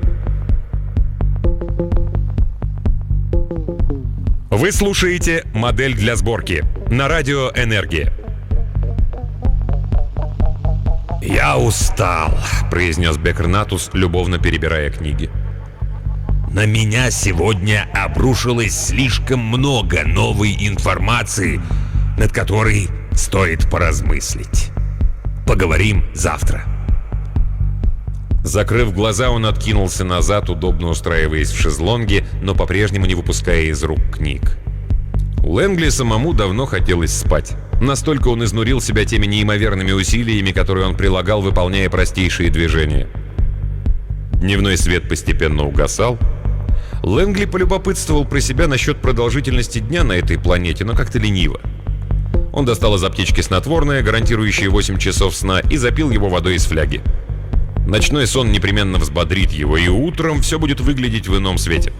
Вы слушаете «Модель для сборки» на радио «Энергия». «Я устал», — произнес Беккернатус, любовно перебирая книги. «На меня сегодня обрушилось слишком много новой информации, над которой стоит поразмыслить. Поговорим завтра». Закрыв глаза, он откинулся назад, удобно устраиваясь в шезлонге, но по-прежнему не выпуская из рук книг. Лэнгли самому давно хотелось спать. Настолько он изнурил себя теми неимоверными усилиями, которые он прилагал, выполняя простейшие движения. Дневной свет постепенно угасал. Лэнгли полюбопытствовал про себя насчет продолжительности дня на этой планете, но как-то лениво. Он достал из аптечки снотворное, гарантирующее 8 часов сна, и запил его водой из фляги. Ночной сон непременно взбодрит его, и утром все будет выглядеть в ином свете.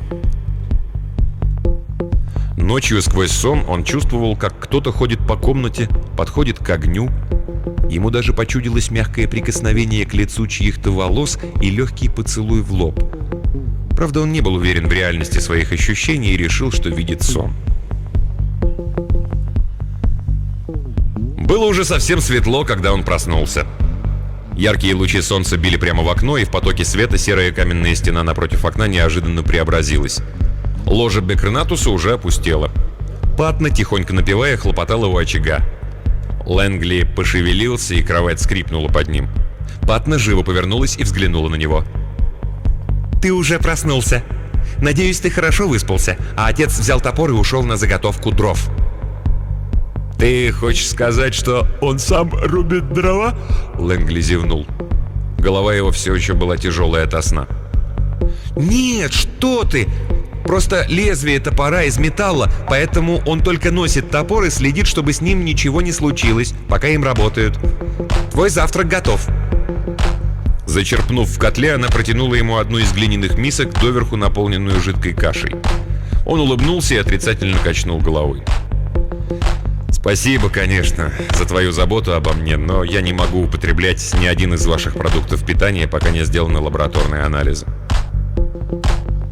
Ночью сквозь сон он чувствовал, как кто-то ходит по комнате, подходит к огню. Ему даже почудилось мягкое прикосновение к лицу чьих-то волос и легкий поцелуй в лоб. Правда, он не был уверен в реальности своих ощущений и решил, что видит сон. Было уже совсем светло, когда он проснулся. Яркие лучи солнца били прямо в окно, и в потоке света серая каменная стена напротив окна неожиданно преобразилась. Ложа Беккернатуса уже опустела. Патна, тихонько напевая, хлопотала у очага. Лэнгли пошевелился, и кровать скрипнула под ним. Патна живо повернулась и взглянула на него. «Ты уже проснулся. Надеюсь, ты хорошо выспался, а отец взял топор и ушел на заготовку дров». «Ты хочешь сказать, что он сам рубит дрова?» Лэнгли зевнул. Голова его все еще была тяжелая ото сна. «Нет, что ты! Просто лезвие топора из металла, поэтому он только носит топор и следит, чтобы с ним ничего не случилось, пока им работают. Твой завтрак готов». Зачерпнув в котле, она протянула ему одну из глиняных мисок, доверху наполненную жидкой кашей. Он улыбнулся и отрицательно качнул головой. «Спасибо, конечно, за твою заботу обо мне, но я не могу употреблять ни один из ваших продуктов питания, пока не сделаны лабораторные анализы».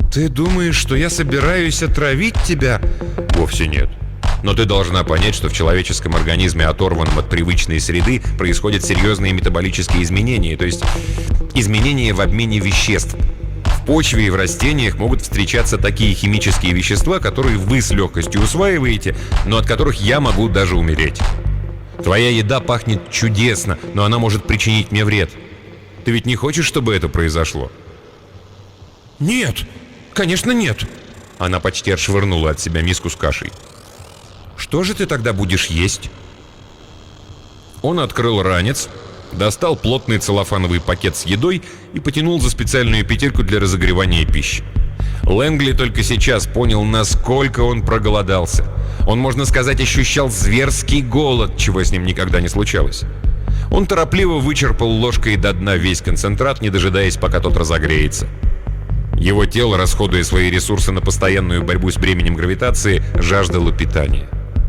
Ты думаешь, что я собираюсь отравить тебя? Вовсе нет. Но ты должна понять, что в человеческом организме, оторванном от привычной среды, происходят серьезные метаболические изменения, то есть изменения в обмене веществ. В почве и в растениях могут встречаться такие химические вещества, которые вы с легкостью усваиваете, но от которых я могу даже умереть. Твоя еда пахнет чудесно, но она может причинить мне вред. Ты ведь не хочешь, чтобы это произошло? Нет, конечно нет. Она почти отшвырнула от себя миску с кашей. Что же ты тогда будешь есть? Он открыл ранец, достал плотный целлофановый пакет с едой и потянул за специальную петельку для разогревания пищи. Лэнгли только сейчас понял, насколько он проголодался. Он, можно сказать, ощущал зверский голод, чего с ним никогда не случалось. Он торопливо вычерпал ложкой до дна весь концентрат, не дожидаясь, пока тот разогреется. Его тело, расходуя свои ресурсы на постоянную борьбу с бременем гравитации, жаждало питания.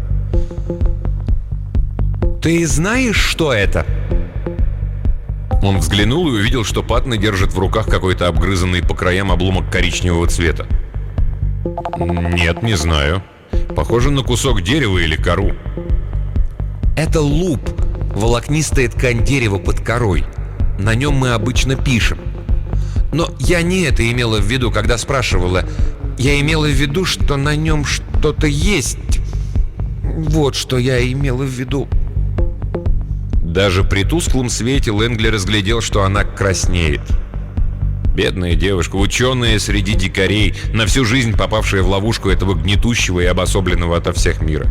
Ты знаешь, что это? Он взглянул и увидел, что Паттна держит в руках какой-то обгрызанный по краям обломок коричневого цвета. Нет, не знаю. Похоже на кусок дерева или кору. Это луп, волокнистая ткань дерева под корой. На нем мы обычно пишем. Но я не это имела в виду, когда спрашивала. Я имела в виду, что на нем что-то есть. Вот что я имела в виду. Даже при тусклом свете Лэнгли разглядел, что она краснеет. Бедная девушка, ученая среди дикарей, на всю жизнь попавшая в ловушку этого гнетущего и обособленного ото всех мира.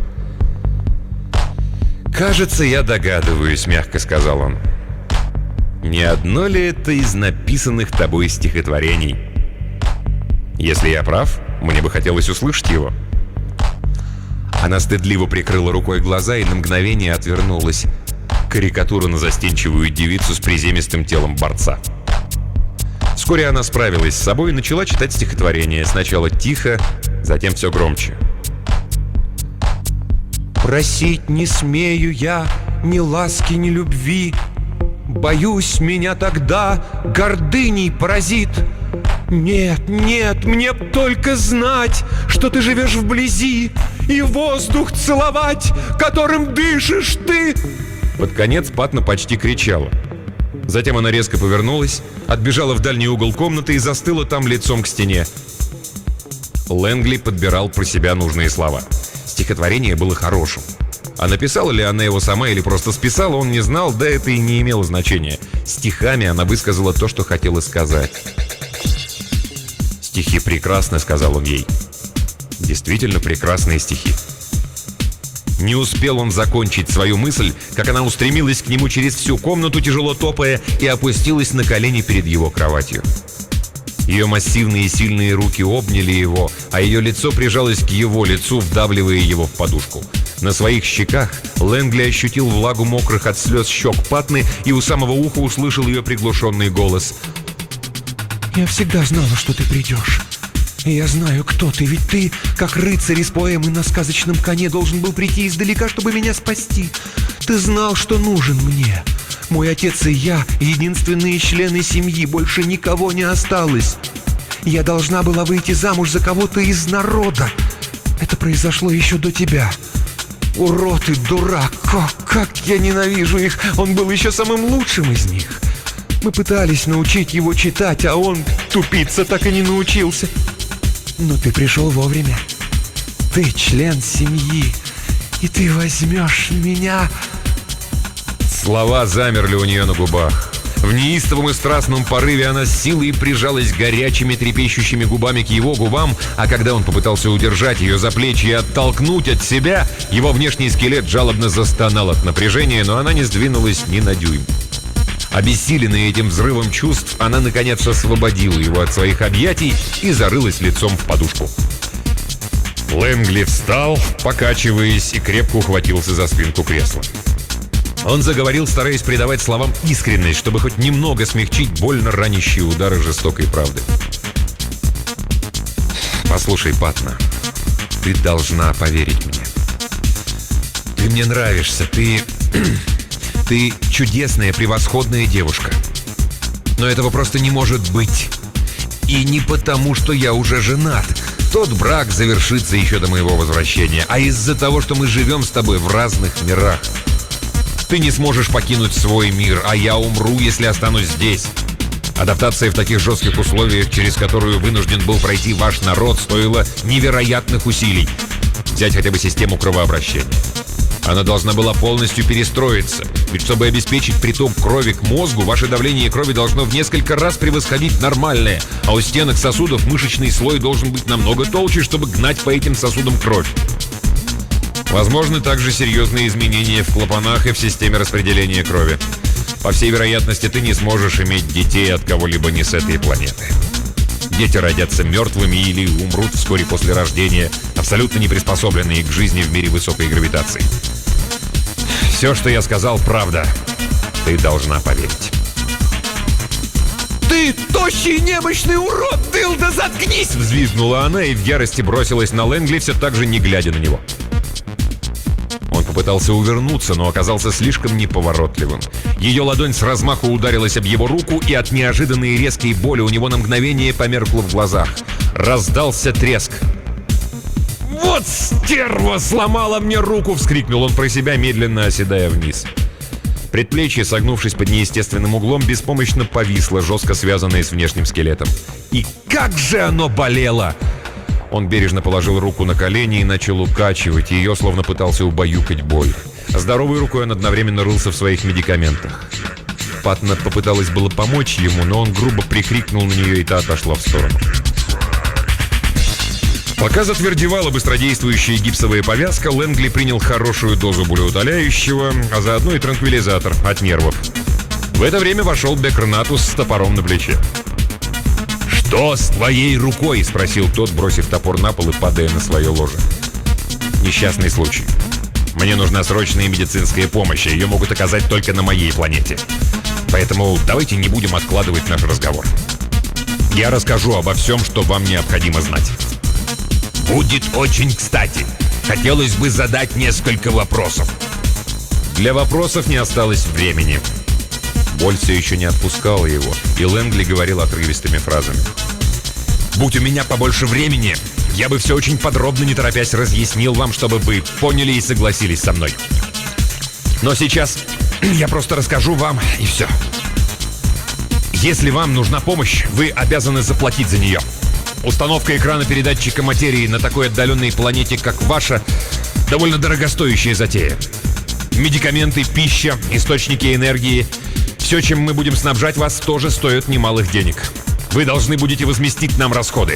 «Кажется, я догадываюсь», — мягко сказал он. «Не одно ли это из написанных тобой стихотворений? Если я прав, мне бы хотелось услышать его». Она стыдливо прикрыла рукой глаза и на мгновение отвернулась. Карикатура на застенчивую девицу с приземистым телом борца. Вскоре она справилась с собой и начала читать стихотворение. Сначала тихо, затем все громче. «Просить не смею я ни ласки, ни любви. Боюсь, меня тогда гордыней поразит. Нет, нет, мне б только знать, что ты живешь вблизи, и воздух целовать, которым дышишь ты». Под конец Паттна почти кричала. Затем она резко повернулась, отбежала в дальний угол комнаты и застыла там лицом к стене. Лэнгли подбирал про себя нужные слова. Стихотворение было хорошим. А написала ли она его сама или просто списала, он не знал, да это и не имело значения. Стихами она высказала то, что хотела сказать. «Стихи прекрасны», — сказал он ей. «Действительно прекрасные стихи». Не успел он закончить свою мысль, как она устремилась к нему через всю комнату, тяжело топая, и опустилась на колени перед его кроватью. Ее массивные и сильные руки обняли его, а ее лицо прижалось к его лицу, вдавливая его в подушку. На своих щеках Лэнгли ощутил влагу мокрых от слез щек Паттны и у самого уха услышал ее приглушенный голос. «Я всегда знала, что ты придешь. И я знаю, кто ты, ведь ты, как рыцарь из поэмы на сказочном коне, должен был прийти издалека, чтобы меня спасти. Ты знал, что нужен мне. Мой отец и я — единственные члены семьи, больше никого не осталось. Я должна была выйти замуж за кого-то из народа. Это произошло еще до тебя. Урод и дурак, как я ненавижу их, он был еще самым лучшим из них. Мы пытались научить его читать, а он, тупица, так и не научился. Но ты пришел вовремя. Ты член семьи, и ты возьмешь меня». Слова замерли у нее на губах. В неистовом и страстном порыве она с силой прижалась горячими трепещущими губами к его губам, а когда он попытался удержать ее за плечи и оттолкнуть от себя, его внешний скелет жалобно застонал от напряжения, но она не сдвинулась ни на дюйм. Обессиленная этим взрывом чувств, она наконец освободила его от своих объятий и зарылась лицом в подушку. Лэнгли встал, покачиваясь, и крепко ухватился за спинку кресла. Он заговорил, стараясь придавать словам искренность, чтобы хоть немного смягчить больно ранящие удары жестокой правды. «Послушай, Паттна, ты должна поверить мне. Ты мне нравишься, ты чудесная, превосходная девушка. Но этого просто не может быть. И не потому, что я уже женат. Тот брак завершится еще до моего возвращения, а из-за того, что мы живем с тобой в разных мирах. Ты не сможешь покинуть свой мир, а я умру, если останусь здесь. Адаптация в таких жестких условиях, через которую вынужден был пройти ваш народ, стоила невероятных усилий. Взять хотя бы систему кровообращения. Она должна была полностью перестроиться. Ведь чтобы обеспечить приток крови к мозгу, ваше давление крови должно в несколько раз превосходить нормальное, а у стенок сосудов мышечный слой должен быть намного толще, чтобы гнать по этим сосудам кровь. Возможны также серьезные изменения в клапанах и в системе распределения крови. По всей вероятности, ты не сможешь иметь детей от кого-либо не с этой планеты. Дети родятся мертвыми или умрут вскоре после рождения, абсолютно не приспособленные к жизни в мире высокой гравитации. Все, что я сказал, правда. Ты должна поверить. «Ты тощий немощный урод, дылда, заткнись!» Взвизгнула она и в ярости бросилась на Лэнгли, все так же не глядя на него. Он попытался увернуться, но оказался слишком неповоротливым. Ее ладонь с размаху ударилась об его руку, и от неожиданной и резкой боли у него на мгновение померкло в глазах. Раздался треск. «Вот стерва! Сломала мне руку!» — вскрикнул он про себя, медленно оседая вниз. Предплечье, согнувшись под неестественным углом, беспомощно повисло, жестко связанное с внешним скелетом. И как же оно болело! Он бережно положил руку на колени и начал укачивать ее, словно пытался убаюкать боль. Здоровой рукой он одновременно рылся в своих медикаментах. Патна попыталась было помочь ему, но он грубо прикрикнул на нее, и та отошла в сторону. Пока затвердевала быстродействующая гипсовая повязка, Лэнгли принял хорошую дозу болеутоляющего, а заодно и транквилизатор от нервов. В это время вошел Декрнатус с топором на плече. «Что с твоей рукой?» — спросил тот, бросив топор на пол и падая на свое ложе. «Несчастный случай. Мне нужна срочная медицинская помощь, и ее могут оказать только на моей планете. Поэтому давайте не будем откладывать наш разговор. Я расскажу обо всем, что вам необходимо знать». Будет очень кстати. Хотелось бы задать несколько вопросов. Для вопросов не осталось времени. Боль все еще не отпускала его, и Лэнгли говорил отрывистыми фразами. Будь у меня побольше времени, я бы все очень подробно, не торопясь, разъяснил вам, чтобы вы поняли и согласились со мной. Но сейчас я просто расскажу вам, и все. Если вам нужна помощь, вы обязаны заплатить за нее. Установка экрана передатчика материи на такой отдаленной планете, как ваша, довольно дорогостоящая затея. Медикаменты, пища, источники энергии — все, чем мы будем снабжать вас, тоже стоит немалых денег. Вы должны будете возместить нам расходы.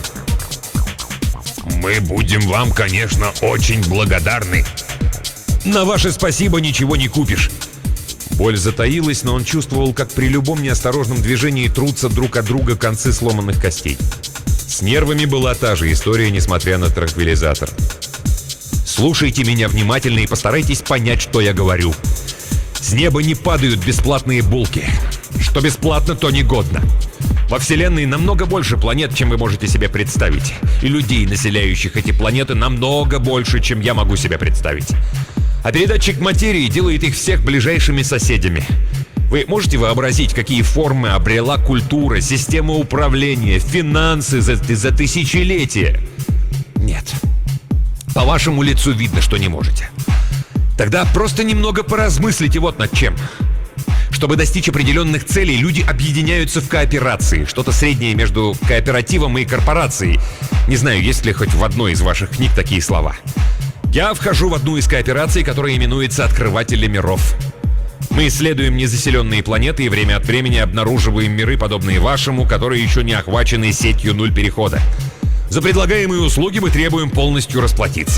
Мы будем вам, конечно, очень благодарны. На ваше спасибо ничего не купишь. Боль затаилась, но он чувствовал, как при любом неосторожном движении трутся друг от друга концы сломанных костей. С нервами была та же история, несмотря на транквилизатор. Слушайте меня внимательно и постарайтесь понять, что я говорю. С неба не падают бесплатные булки. Что бесплатно, то негодно. Во Вселенной намного больше планет, чем вы можете себе представить. И людей, населяющих эти планеты, намного больше, чем я могу себе представить. А передатчик материи делает их всех ближайшими соседями. Вы можете вообразить, какие формы обрела культура, система управления, финансы за тысячелетия? Нет. По вашему лицу видно, что не можете. Тогда просто немного поразмыслите вот над чем. Чтобы достичь определенных целей, люди объединяются в кооперации. Что-то среднее между кооперативом и корпорацией. Не знаю, есть ли хоть в одной из ваших книг такие слова. Я вхожу в одну из коопераций, которая именуется «Открыватели миров». Мы исследуем незаселенные планеты и время от времени обнаруживаем миры, подобные вашему, которые еще не охвачены сетью нуль перехода. За предлагаемые услуги мы требуем полностью расплатиться.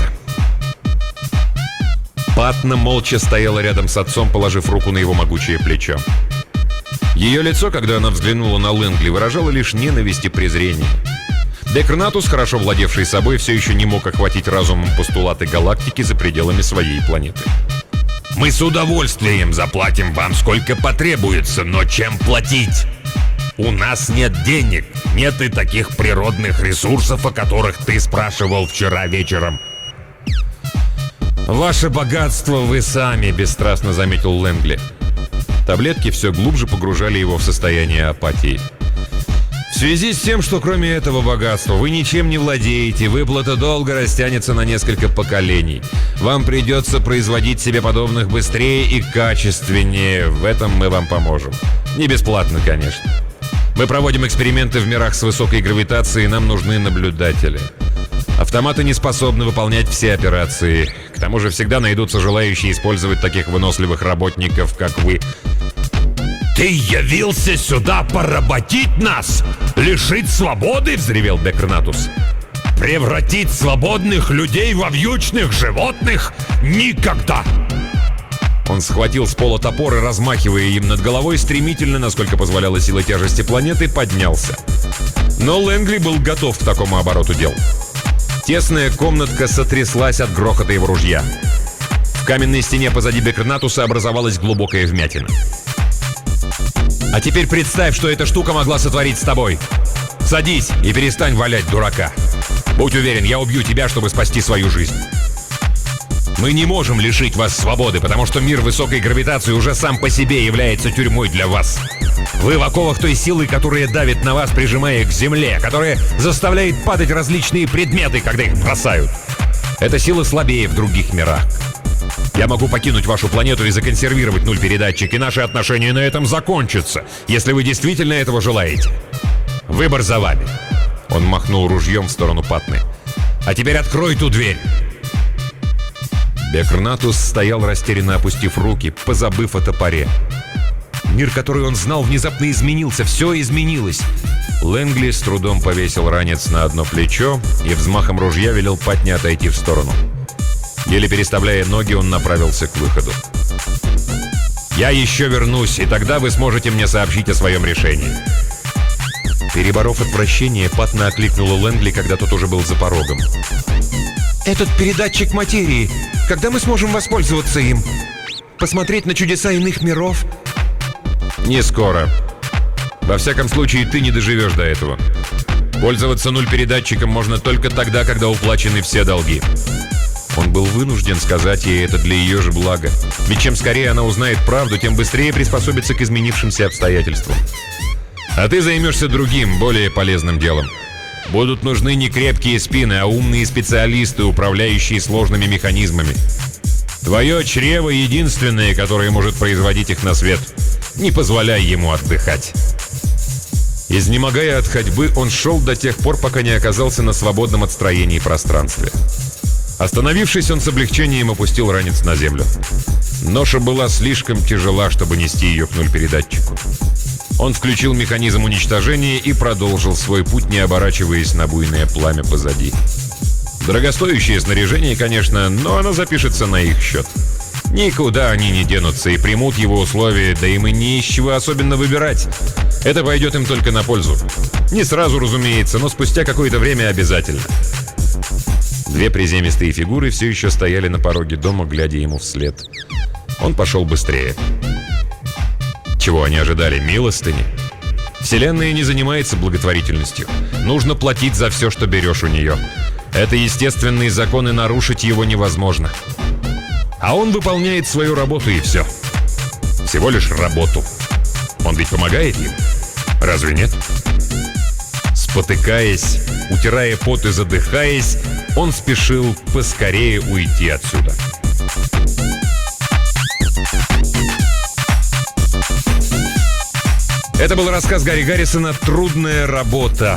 Патна молча стояла рядом с отцом, положив руку на его могучее плечо. Ее лицо, когда она взглянула на Лэнгли, выражало лишь ненависть и презрение. Декрнатус, хорошо владевший собой, все еще не мог охватить разумом постулаты галактики за пределами своей планеты. Мы с удовольствием заплатим вам, сколько потребуется, но чем платить? У нас нет денег, нет и таких природных ресурсов, о которых ты спрашивал вчера вечером. «Ваше богатство вы сами», — бесстрастно заметил Лэнгли. Таблетки все глубже погружали его в состояние апатии. В связи с тем, что кроме этого богатства вы ничем не владеете, выплата долга растянется на несколько поколений. Вам придется производить себе подобных быстрее и качественнее. В этом мы вам поможем. Не бесплатно, конечно. Мы проводим эксперименты в мирах с высокой гравитацией, нам нужны наблюдатели. Автоматы не способны выполнять все операции. К тому же всегда найдутся желающие использовать таких выносливых работников, как вы. «Ты явился сюда поработить нас? Лишить свободы?» — взревел Бекрнатус. «Превратить свободных людей во вьючных животных? Никогда!» Он схватил с пола топор и, размахивая им над головой, стремительно, насколько позволяла сила тяжести планеты, поднялся. Но Лэнгли был готов к такому обороту дел. Тесная комнатка сотряслась от грохота его ружья. В каменной стене позади Бекрнатуса образовалась глубокая вмятина. «А теперь представь, что эта штука могла сотворить с тобой. Садись и перестань валять дурака. Будь уверен, я убью тебя, чтобы спасти свою жизнь. Мы не можем лишить вас свободы, потому что мир высокой гравитации уже сам по себе является тюрьмой для вас. Вы в оковах той силы, которая давит на вас, прижимая к земле, которая заставляет падать различные предметы, когда их бросают. Эта сила слабее в других мирах. Я могу покинуть вашу планету и законсервировать нуль-передатчик, и наши отношения на этом закончатся, если вы действительно этого желаете. Выбор за вами». Он махнул ружьем в сторону Патны. «А теперь открой ту дверь». Бекрнатус стоял, растерянно опустив руки, позабыв о топоре. Мир, который он знал, внезапно изменился. Все изменилось. Лэнгли с трудом повесил ранец на одно плечо и взмахом ружья велел Патне отойти в сторону. Еле переставляя ноги, он направился к выходу. «Я еще вернусь, и тогда вы сможете мне сообщить о своем решении». Переборов отвращение, Патна окликнула Лэнгли, когда тот уже был за порогом. Этот передатчик материи. Когда мы сможем воспользоваться им? Посмотреть на чудеса иных миров? «Не скоро. Во всяком случае, ты не доживешь до этого. Пользоваться нуль-передатчиком можно только тогда, когда уплачены все долги». Он был вынужден сказать ей это для ее же блага. Ведь чем скорее она узнает правду, тем быстрее приспособится к изменившимся обстоятельствам. А ты займешься другим, более полезным делом. Будут нужны не крепкие спины, а умные специалисты, управляющие сложными механизмами. Твое чрево единственное, которое может производить их на свет. Не позволяй ему отдыхать. Изнемогая от ходьбы, он шел до тех пор, пока не оказался на свободном от строений пространстве. Остановившись, он с облегчением опустил ранец на землю. Ноша была слишком тяжела, чтобы нести ее к нуль-передатчику. Он включил механизм уничтожения и продолжил свой путь, не оборачиваясь на буйное пламя позади. Дорогостоящее снаряжение, конечно, но оно запишется на их счет. Никуда они не денутся и примут его условия, да им и не из чего особенно выбирать. Это пойдет им только на пользу. Не сразу, разумеется, но спустя какое-то время обязательно. Две приземистые фигуры все еще стояли на пороге дома, глядя ему вслед. Он пошел быстрее. Чего они ожидали? Милостыни? Вселенная не занимается благотворительностью. Нужно платить за все, что берешь у нее. Это естественные законы, нарушить его невозможно. А он выполняет свою работу и все. Всего лишь работу. Он ведь помогает им? Разве нет? Спотыкаясь, утирая пот и задыхаясь, он спешил поскорее уйти отсюда. Это был рассказ Гарри Гаррисона «Трудная работа».